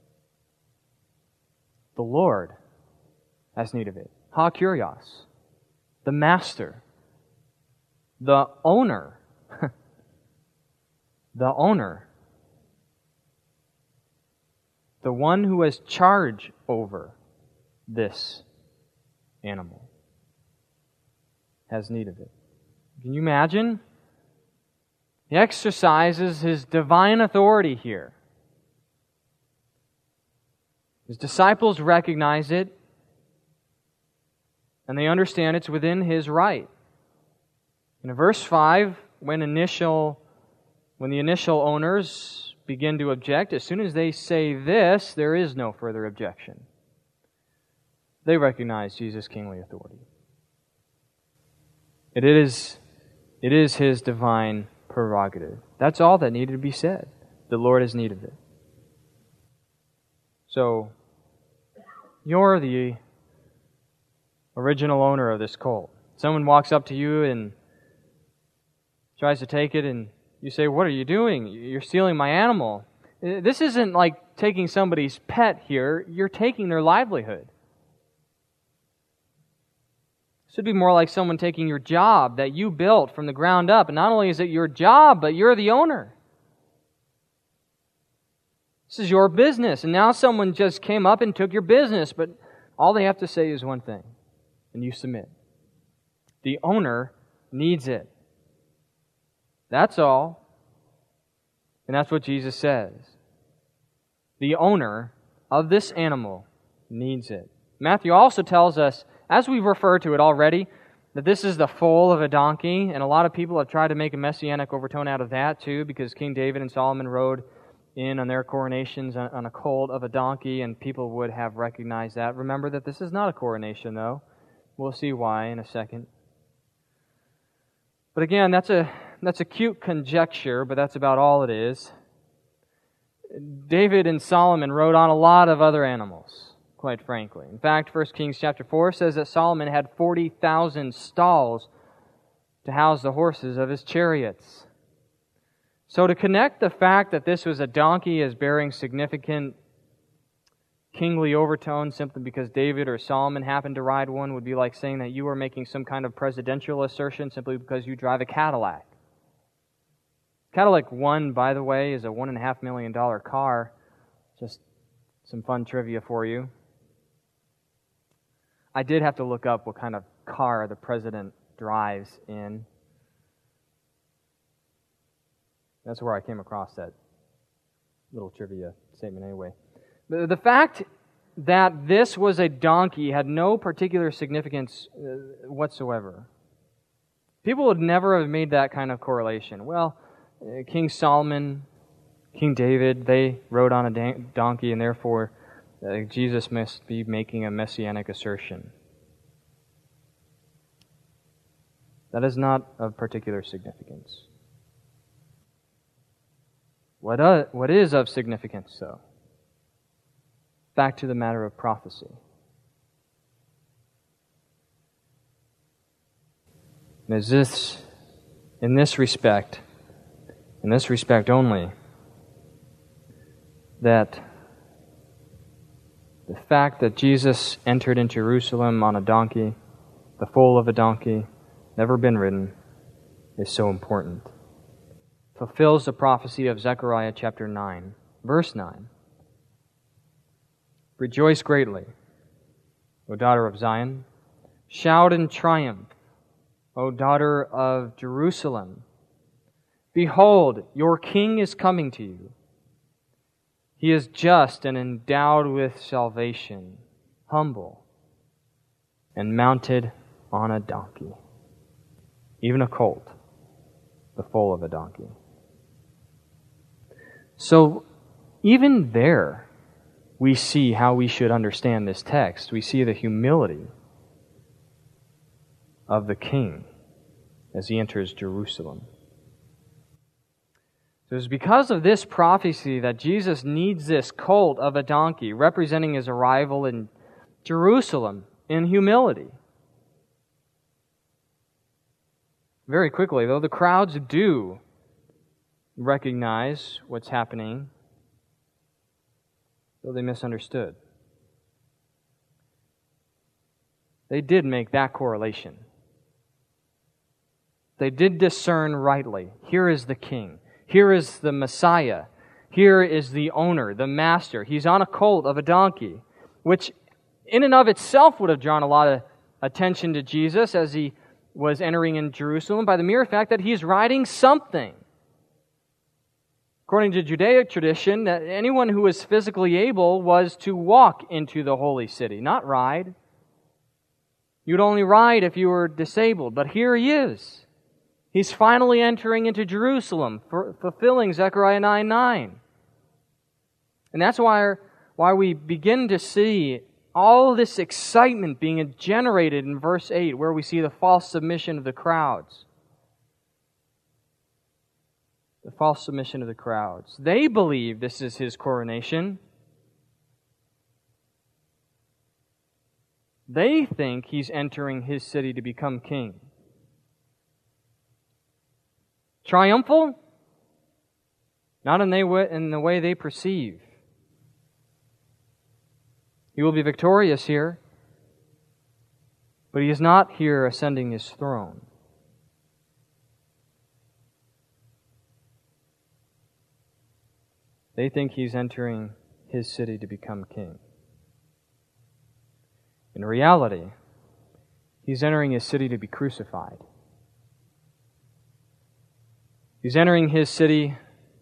[SPEAKER 2] The Lord has need of it. Ha kurios. The master. The owner. The owner. The one who has charge over this animal has need of it. Can you imagine? He exercises his divine authority here. His disciples recognize it, and they understand it's within his right. In verse five, when initial, when the initial owners begin to object, as soon as they say this, there is no further objection. They recognize Jesus' kingly authority. It is, it is his divine prerogative. That's all that needed to be said. The Lord has need of it. So, you're the original owner of this colt. Someone walks up to you and tries to take it, and you say, "What are you doing? You're stealing my animal." This isn't like taking somebody's pet here. You're taking their livelihood. This would be more like someone taking your job that you built from the ground up. And not only is it your job, but you're the owner. This is your business. And now someone just came up and took your business, but all they have to say is one thing, and you submit. The owner needs it. That's all. And that's what Jesus says. The owner of this animal needs it. Matthew also tells us, as we've referred to it already, that this is the foal of a donkey, and a lot of people have tried to make a messianic overtone out of that too, because King David and Solomon rode in on their coronations on a colt of a donkey, and people would have recognized that. Remember that this is not a coronation, though. We'll see why in a second. But again, that's a that's a cute conjecture, but that's about all it is. David and Solomon rode on a lot of other animals, quite frankly. In fact, First Kings chapter four says that Solomon had forty thousand stalls to house the horses of his chariots. So to connect the fact that this was a donkey as bearing significant kingly overtones simply because David or Solomon happened to ride one would be like saying that you are making some kind of presidential assertion simply because you drive a Cadillac. Cadillac One, by the way, is a one and a half million dollar car. Just some fun trivia for you. I did have to look up what kind of car the president drives in. That's where I came across that little trivia statement anyway. The, the fact that this was a donkey had no particular significance uh, whatsoever. People would never have made that kind of correlation. Well, uh, King Solomon, King David, they rode on a dan- donkey, and therefore uh, Jesus must be making a messianic assertion. That is not of particular significance. What, uh, what is of significance, though? Back to the matter of prophecy. And is this, in this respect, in this respect only, that the fact that Jesus entered into Jerusalem on a donkey, the foal of a donkey, never been ridden, is so important. Fulfills the prophecy of Zechariah chapter nine, verse nine. Rejoice greatly, O daughter of Zion. Shout in triumph, O daughter of Jerusalem. Behold, your king is coming to you. He is just and endowed with salvation, humble, and mounted on a donkey, even a colt, the foal of a donkey. So, even there, we see how we should understand this text. We see the humility of the king as he enters Jerusalem. So it's because of this prophecy that Jesus needs this colt of a donkey, representing his arrival in Jerusalem in humility. Very quickly, though, the crowds do recognize what's happening, though they misunderstood. They did make that correlation. They did discern rightly. Here is the king. Here is the Messiah. Here is the owner, the master. He's on a colt of a donkey, which in and of itself would have drawn a lot of attention to Jesus as he was entering in Jerusalem by the mere fact that he's riding something. According to Judaic tradition, anyone who was physically able was to walk into the holy city, not ride. You'd only ride if you were disabled, but here he is. He's finally entering into Jerusalem, fulfilling Zechariah nine nine. And that's why, why we begin to see all this excitement being generated in verse eight, where we see the false submission of the crowds. The false submission of the crowds. They believe this is his coronation. They think he's entering his city to become king. Triumphal? Not in, they, in the way they perceive. He will be victorious here, but he is not here ascending his throne. They think he's entering his city to become king. In reality, he's entering his city to be crucified. He's entering his city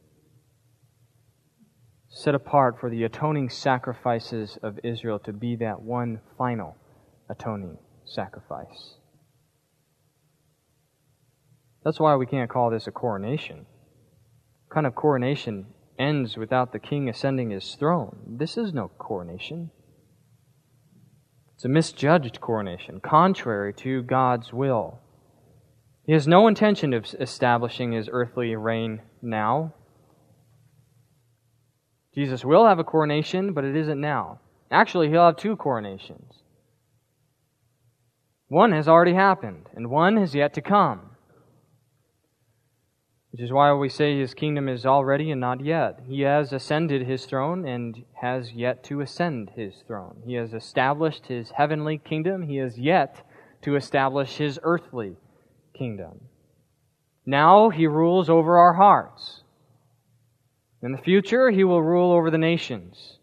[SPEAKER 2] set apart for the atoning sacrifices of Israel to be that one final atoning sacrifice. That's why we can't call this a coronation. What kind of coronation ends without the king ascending his throne? This is no coronation. It's a misjudged coronation, contrary to God's will. He has no intention of establishing his earthly reign now. Jesus will have a coronation, but it isn't now. Actually, he'll have two coronations. One has already happened, and one has yet to come. Which is why we say his kingdom is already and not yet. He has ascended his throne and has yet to ascend his throne. He has established his heavenly kingdom. He has yet to establish his earthly kingdom. Now he rules over our hearts. In the future, he will rule over the nations.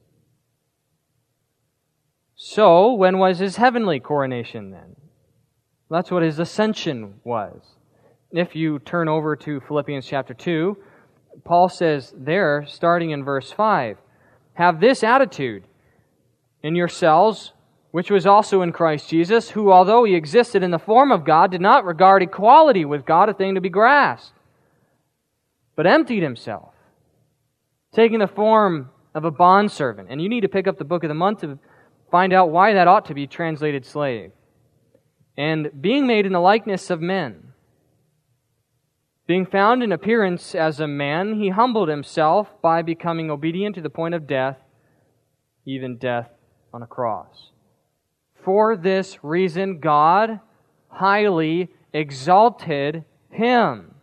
[SPEAKER 2] So, when was his heavenly coronation then? That's what his ascension was. If you turn over to Philippians chapter two, Paul says there, starting in verse five, "Have this attitude in yourselves, which was also in Christ Jesus, who, although he existed in the form of God, did not regard equality with God a thing to be grasped, but emptied himself, taking the form of a bondservant." And you need to pick up the book of the month to find out why that ought to be translated slave. "And being made in the likeness of men, being found in appearance as a man, he humbled himself by becoming obedient to the point of death, even death on a cross. For this reason, God highly exalted him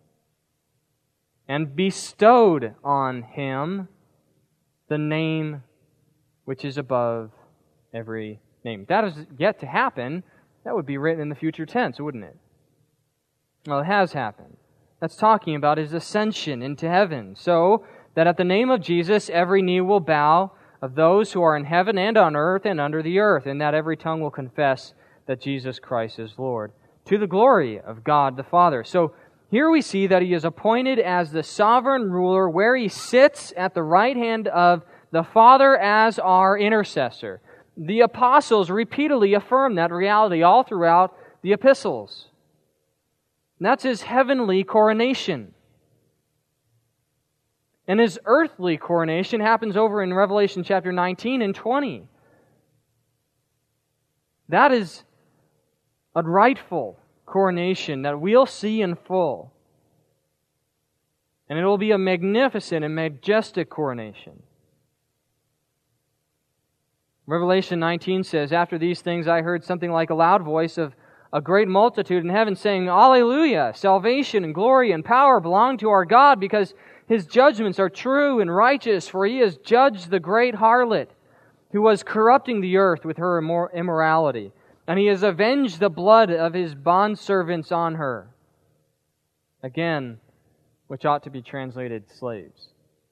[SPEAKER 2] and bestowed on him the name which is above every name." That is yet to happen. That would be written in the future tense, wouldn't it? Well, it has happened. That's talking about his ascension into heaven, so that at the name of Jesus every knee will bow, of those who are in heaven and on earth and under the earth, and that every tongue will confess that Jesus Christ is Lord, to the glory of God the Father. So here we see that he is appointed as the sovereign ruler, where he sits at the right hand of the Father as our intercessor. The apostles repeatedly affirm that reality all throughout the epistles. And that's his heavenly coronation. And his earthly coronation happens over in Revelation chapter nineteen and twenty. That is a rightful coronation that we'll see in full. And it will be a magnificent and majestic coronation. Revelation nineteen says, "After these things I heard something like a loud voice of a great multitude in heaven saying, 'Alleluia! Salvation and glory and power belong to our God, because His judgments are true and righteous, for He has judged the great harlot, who was corrupting the earth with her immor- immorality, and He has avenged the blood of His bondservants on her.'" Again, which ought to be translated slaves.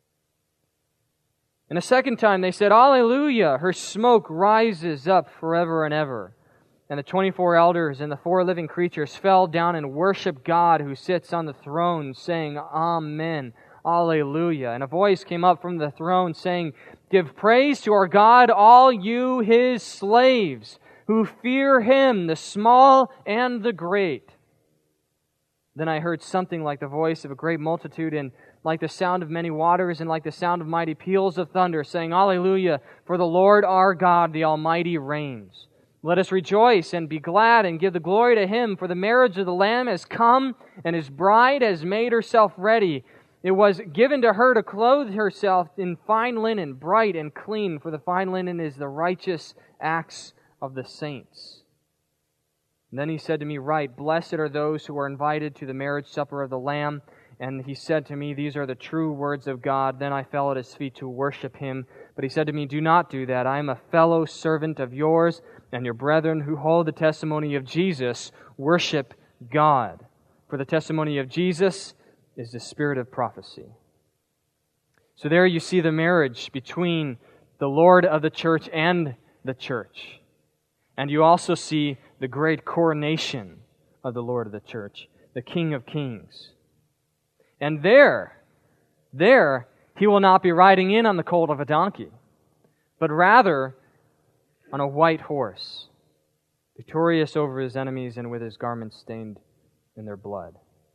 [SPEAKER 2] And a second time they said, "Alleluia! Her smoke rises up forever and ever." And the twenty-four elders and the four living creatures fell down and worshiped God who sits on the throne, saying, "Amen, Alleluia." And a voice came up from the throne saying, "Give praise to our God, all you His slaves, who fear Him, the small and the great." Then I heard something like the voice of a great multitude, and like the sound of many waters, and like the sound of mighty peals of thunder, saying, "Alleluia, for the Lord our God, the Almighty, reigns. Let us rejoice and be glad and give the glory to Him, for the marriage of the Lamb has come, and His bride has made herself ready. It was given to her to clothe herself in fine linen, bright and clean, for the fine linen is the righteous acts of the saints." And then He said to me, "Write, blessed are those who are invited to the marriage supper of the Lamb." And He said to me, "These are the true words of God." Then I fell at His feet to worship Him. But He said to me, "Do not do that. I am a fellow servant of yours and your brethren who hold the testimony of Jesus. Worship God. For the testimony of Jesus is the spirit of prophecy." So there you see the marriage between the Lord of the church and the church. And you also see the great coronation of the Lord of the church, the King of Kings. And there, there, He will not be riding in on the colt of a donkey, but rather on a white horse, victorious over His enemies and with His garments stained in their blood.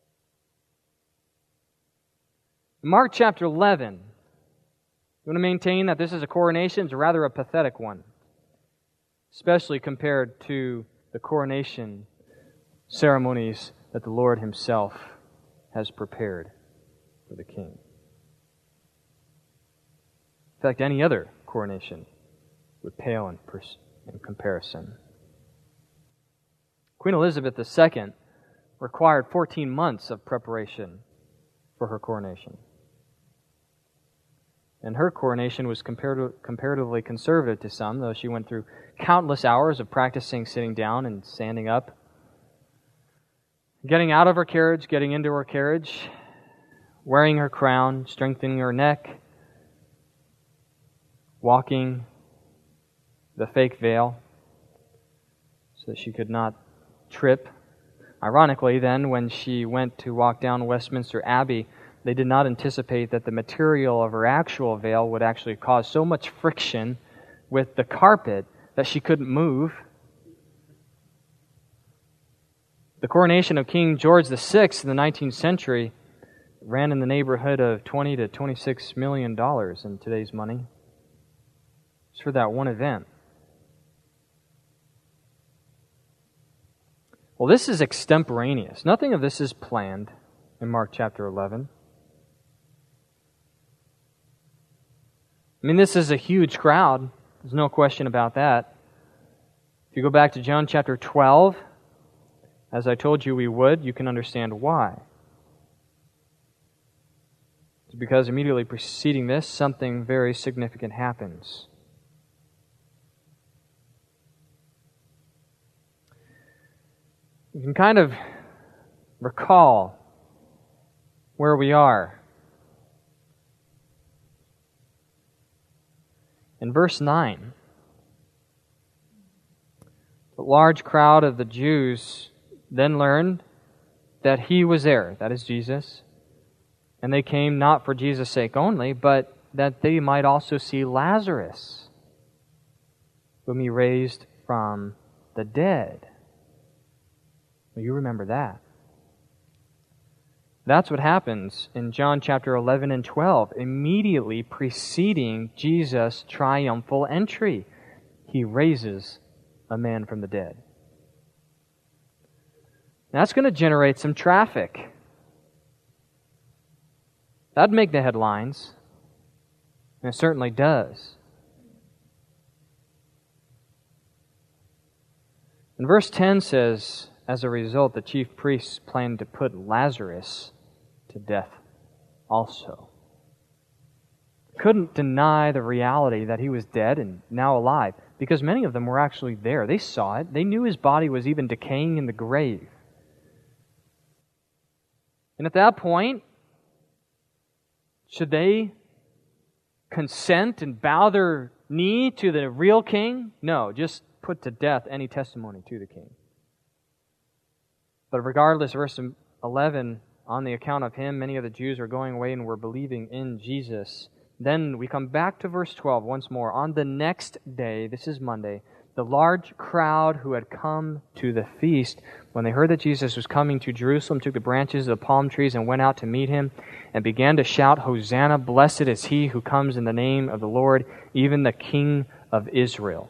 [SPEAKER 2] In Mark chapter eleven, you want to maintain that this is a coronation? It's rather a pathetic one, especially compared to the coronation ceremonies that the Lord Himself has prepared for the King. In fact, any other coronation would pale in, pers- in comparison. Queen Elizabeth the Second required fourteen months of preparation for her coronation. And her coronation was comparative, comparatively conservative to some, though she went through countless hours of practicing sitting down and standing up, getting out of her carriage, getting into her carriage, wearing her crown, strengthening her neck, walking the fake veil so that she could not trip. Ironically, then, when she went to walk down Westminster Abbey, they did not anticipate that the material of her actual veil would actually cause so much friction with the carpet that she couldn't move. The coronation of King George the Sixth in the nineteenth century ran in the neighborhood of twenty to twenty-six million dollars in today's money. Just for that one event. Well, this is extemporaneous. Nothing of this is planned in Mark chapter eleven. I mean, this is a huge crowd. There's no question about that. If you go back to John chapter twelve, as I told you we would, you can understand why. It's because immediately preceding this, something very significant happens. You can kind of recall where we are. In verse nine, the large crowd of the Jews then learned that He was there, that is Jesus, and they came not for Jesus' sake only, but that they might also see Lazarus, whom He raised from the dead. Well, you remember that. That's what happens in John chapter eleven and twelve, immediately preceding Jesus' triumphal entry. He raises a man from the dead. That's going to generate some traffic. That'd make the headlines. And it certainly does. And verse ten says, as a result, the chief priests planned to put Lazarus to death also. Couldn't deny the reality that he was dead and now alive, because many of them were actually there. They saw it. They knew his body was even decaying in the grave. And at that point, should they consent and bow their knee to the real king? No, just put to death any testimony to the king. But regardless, verse eleven, on the account of him, many of the Jews were going away and were believing in Jesus. Then we come back to verse twelve once more. On the next day, this is Monday, the large crowd who had come to the feast, when they heard that Jesus was coming to Jerusalem, took the branches of the palm trees and went out to meet him, and began to shout, Hosanna, blessed is he who comes in the name of the Lord, even the King of Israel.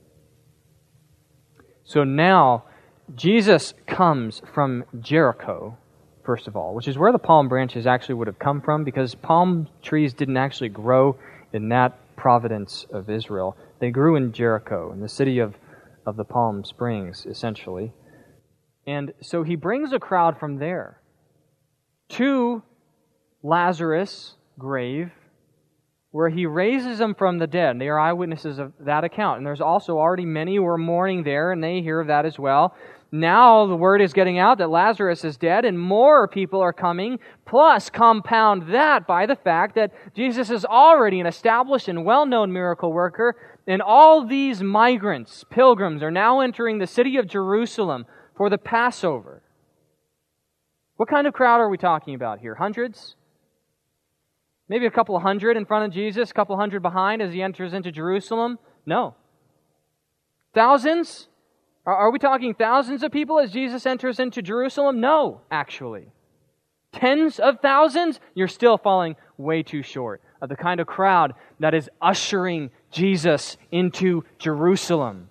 [SPEAKER 2] So now, Jesus comes from Jericho, first of all, which is where the palm branches actually would have come from, because palm trees didn't actually grow in that province of Israel. They grew in Jericho, in the city of, of the Palm Springs, essentially. And so he brings a crowd from there to Lazarus' grave, where he raises them from the dead. They are eyewitnesses of that account. And there's also already many who are mourning there, and they hear of that as well. Now the word is getting out that Lazarus is dead, and more people are coming. Plus, compound that by the fact that Jesus is already an established and well-known miracle worker, and all these migrants, pilgrims, are now entering the city of Jerusalem for the Passover. What kind of crowd are we talking about here? Hundreds? Maybe a couple of hundred in front of Jesus, a couple hundred behind as he enters into Jerusalem? No. Thousands? Are we talking thousands of people as Jesus enters into Jerusalem? No, actually. Tens of thousands? You're still falling way too short of the kind of crowd that is ushering Jesus into Jerusalem.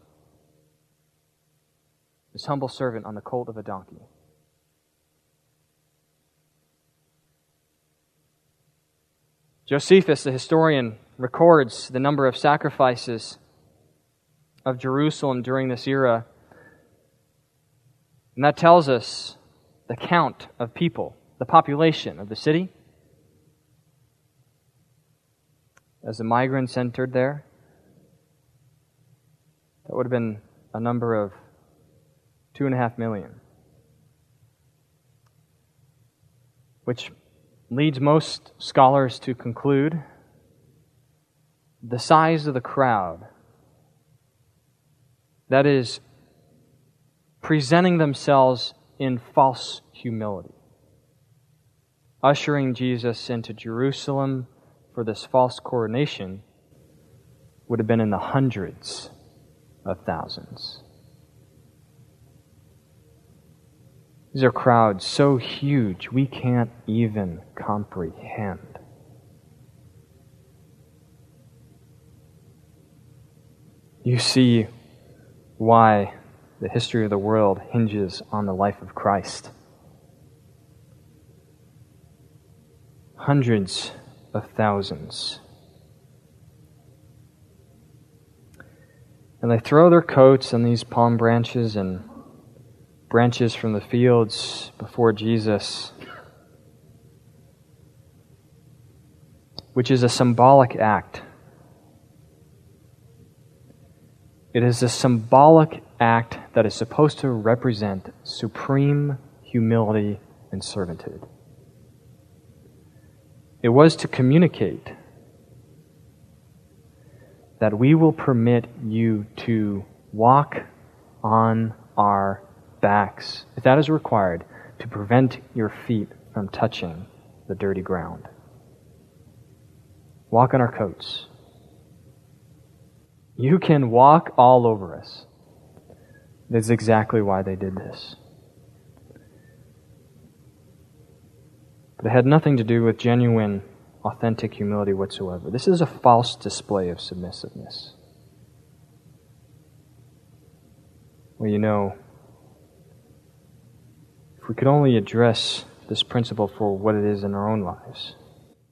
[SPEAKER 2] This humble servant on the colt of a donkey. Josephus, the historian, records the number of sacrifices of Jerusalem during this era. And that tells us the count of people, the population of the city. As the migrants entered there, that would have been a number of two and a half million. Which leads most scholars to conclude the size of the crowd that is presenting themselves in false humility, ushering Jesus into Jerusalem for this false coronation, would have been in the hundreds of thousands. These are crowds so huge we can't even comprehend. You see why the history of the world hinges on the life of Christ. Hundreds of thousands. And they throw their coats on these palm branches and branches from the fields before Jesus, which is a symbolic act. It is a symbolic act that is supposed to represent supreme humility and servitude. It was to communicate that we will permit you to walk on our backs, if that is required, to prevent your feet from touching the dirty ground. Walk on our coats. You can walk all over us. That's exactly why they did this. But it had nothing to do with genuine, authentic humility whatsoever. This is a false display of submissiveness. Well, you know, if we could only address this principle for what it is in our own lives,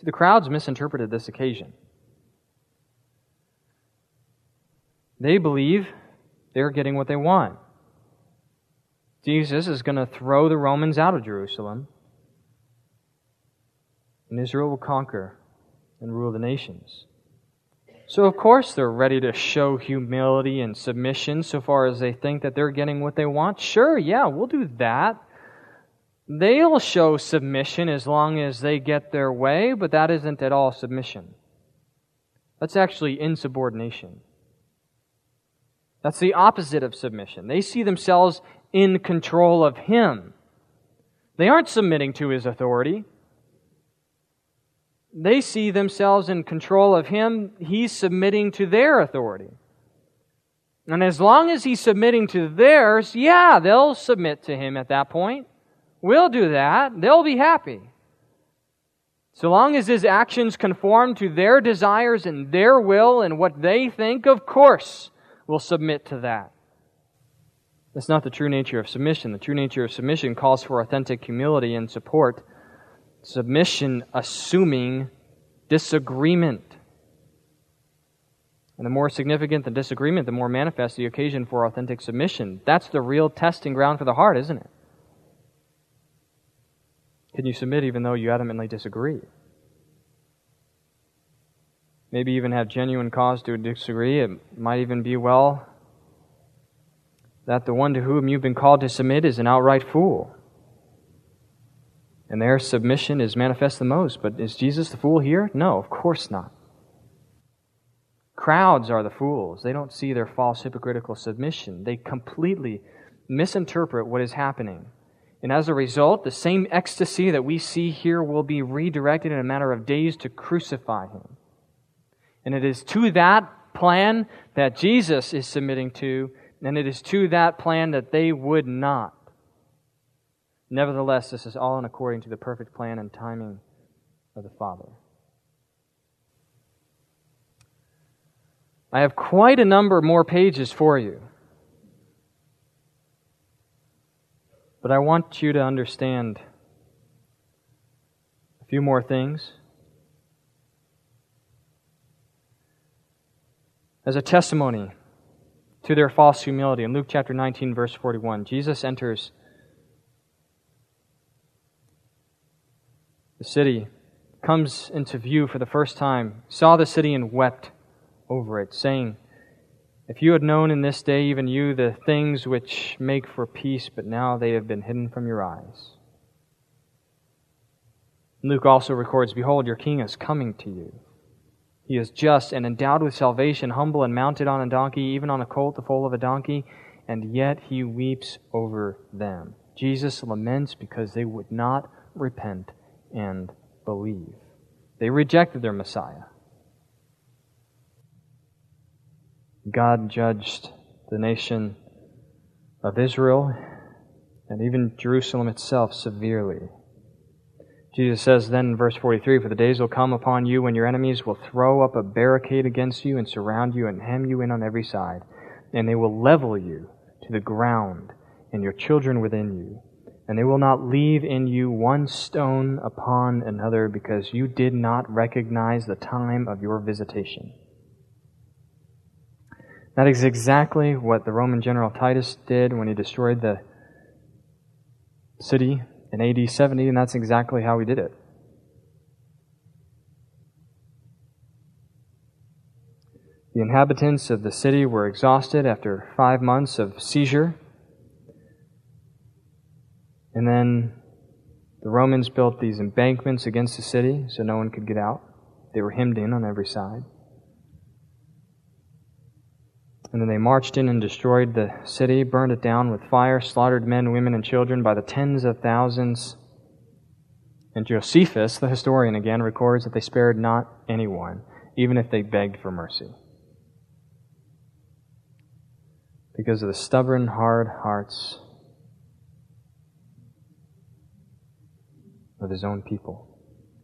[SPEAKER 2] See, the crowds misinterpreted this occasion. They believe they're getting what they want. Jesus is going to throw the Romans out of Jerusalem, and Israel will conquer and rule the nations. So of course they're ready to show humility and submission so far as they think that they're getting what they want. Sure, yeah, we'll do that. They'll show submission as long as they get their way, but that isn't at all submission. That's actually insubordination. That's the opposite of submission. They see themselves in control of Him. They aren't submitting to His authority. They see themselves in control of Him. He's submitting to their authority. And as long as He's submitting to theirs, yeah, they'll submit to Him at that point. We'll do that. They'll be happy. So long as His actions conform to their desires and their will and what they think, of course, we'll submit to that. That's not the true nature of submission. The true nature of submission calls for authentic humility and support. Submission assuming disagreement. And the more significant the disagreement, the more manifest the occasion for authentic submission. That's the real testing ground for the heart, isn't it? Can you submit even though you adamantly disagree? Maybe even have genuine cause to disagree. It might even be, well, that the one to whom you've been called to submit is an outright fool. And their submission is manifest the most. But is Jesus the fool here? No, of course not. Crowds are the fools. They don't see their false hypocritical submission. They completely misinterpret what is happening. And as a result, the same ecstasy that we see here will be redirected in a matter of days to crucify Him. And it is to that plan that Jesus is submitting to, and it is to that plan that they would not. Nevertheless, this is all in according to the perfect plan and timing of the Father. I have quite a number more pages for you. But I want you to understand a few more things. As a testimony to their false humility, in Luke chapter nineteen, verse forty-one, Jesus enters the city, comes into view for the first time, saw the city and wept over it, saying, "If you had known in this day, even you, the things which make for peace, but now they have been hidden from your eyes." Luke also records, "Behold, your king is coming to you. He is just and endowed with salvation, humble and mounted on a donkey, even on a colt, the foal of a donkey, and yet he weeps over them." Jesus laments because they would not repent and believe. They rejected their Messiah. God judged the nation of Israel and even Jerusalem itself severely. Jesus says then in verse forty-three, "For the days will come upon you when your enemies will throw up a barricade against you and surround you and hem you in on every side, and they will level you to the ground and your children within you. And they will not leave in you one stone upon another, because you did not recognize the time of your visitation." That is exactly what the Roman general Titus did when he destroyed the city in A D seventy, and that's exactly how he did it. The inhabitants of the city were exhausted after five months of seizure. And then the Romans built these embankments against the city so no one could get out. They were hemmed in on every side. And then they marched in and destroyed the city, burned it down with fire, slaughtered men, women, and children by the tens of thousands. And Josephus, the historian again, records that they spared not anyone, even if they begged for mercy, because of the stubborn, hard hearts of his own people.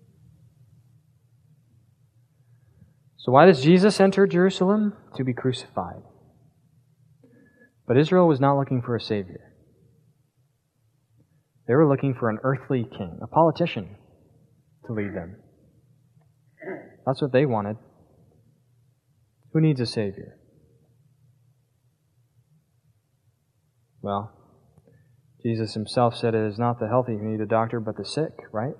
[SPEAKER 2] So why does Jesus enter Jerusalem? To be crucified. But Israel was not looking for a Savior. They were looking for an earthly king, a politician, to lead them. That's what they wanted. Who needs a Savior? Well, Jesus himself said it is not the healthy who need a doctor, but the sick, right?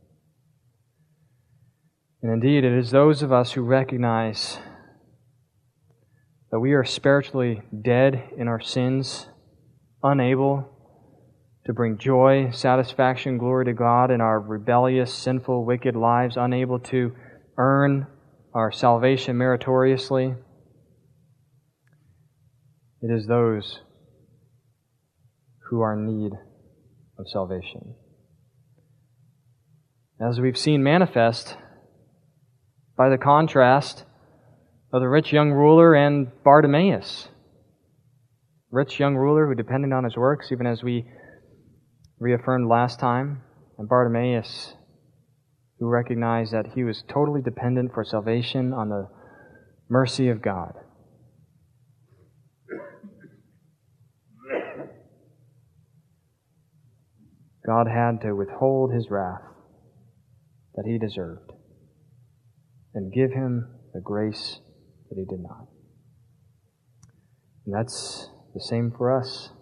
[SPEAKER 2] And indeed, it is those of us who recognize that we are spiritually dead in our sins, unable to bring joy, satisfaction, glory to God in our rebellious, sinful, wicked lives, unable to earn our salvation meritoriously. It is those who are in need of salvation. As we've seen manifest by the contrast of the rich young ruler and Bartimaeus. Rich young ruler who depended on his works, even as we reaffirmed last time, and Bartimaeus who recognized that he was totally dependent for salvation on the mercy of God. God had to withhold his wrath that he deserved and give him the grace that he did not. And that's the same for us.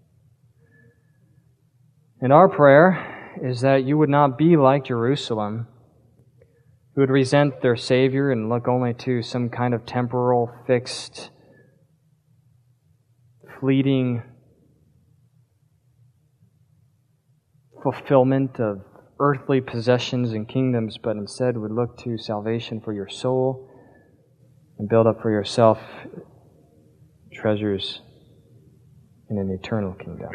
[SPEAKER 2] And our prayer is that you would not be like Jerusalem, who would resent their Savior and look only to some kind of temporal, fixed, fleeting fulfillment of earthly possessions and kingdoms, but instead would look to salvation for your soul and build up for yourself treasures in an eternal kingdom.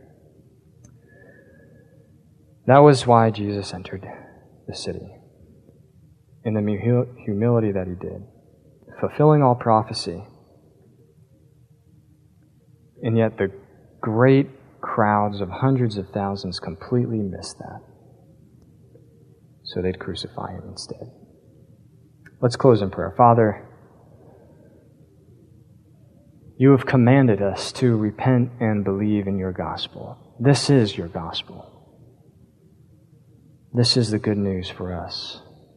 [SPEAKER 2] That was why Jesus entered the city, in the humility that he did, fulfilling all prophecy. And yet the great crowds of hundreds of thousands completely missed that. So they'd crucify him instead. Let's close in prayer. Father, you have commanded us to repent and believe in your gospel. This is your gospel. This is the good news for us.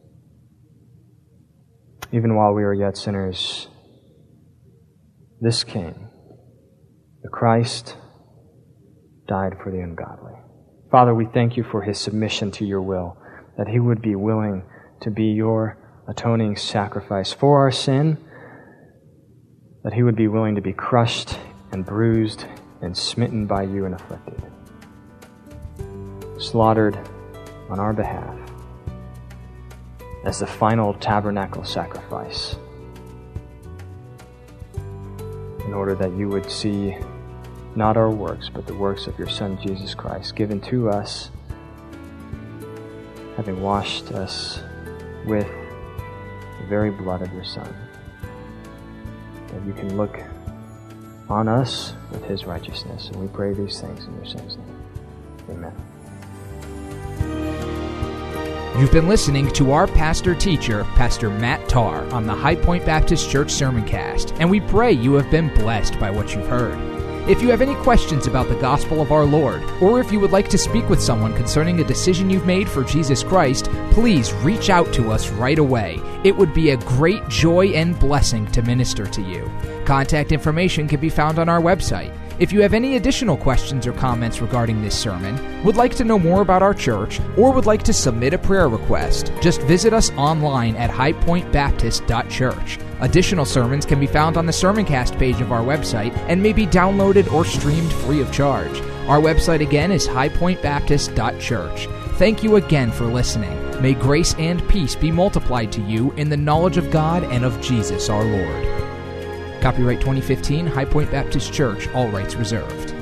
[SPEAKER 2] Even while we were yet sinners, this came. The Christ died for the ungodly. Father, we thank you for his submission to your will, that he would be willing to be your atoning sacrifice for our sin, that he would be willing to be crushed and bruised and smitten by you and afflicted, slaughtered on our behalf as the final tabernacle sacrifice, in order that you would see not our works, but the works of your Son, Jesus Christ, given to us, having washed us with the very blood of your Son, that you can look on us with his righteousness. And we pray these things in your Son's name. Amen.
[SPEAKER 1] You've been listening to our pastor-teacher, Pastor Matt Tarr, on the High Point Baptist Church Sermoncast, and we pray you have been blessed by what you've heard. If you have any questions about the gospel of our Lord, or if you would like to speak with someone concerning a decision you've made for Jesus Christ, please reach out to us right away. It would be a great joy and blessing to minister to you. Contact information can be found on our website. If you have any additional questions or comments regarding this sermon, would like to know more about our church, or would like to submit a prayer request, just visit us online at high point baptist dot church. Additional sermons can be found on the Sermoncast page of our website and may be downloaded or streamed free of charge. Our website again is high point baptist dot church. Thank you again for listening. May grace and peace be multiplied to you in the knowledge of God and of Jesus our Lord. Copyright twenty fifteen, High Point Baptist Church, all rights reserved.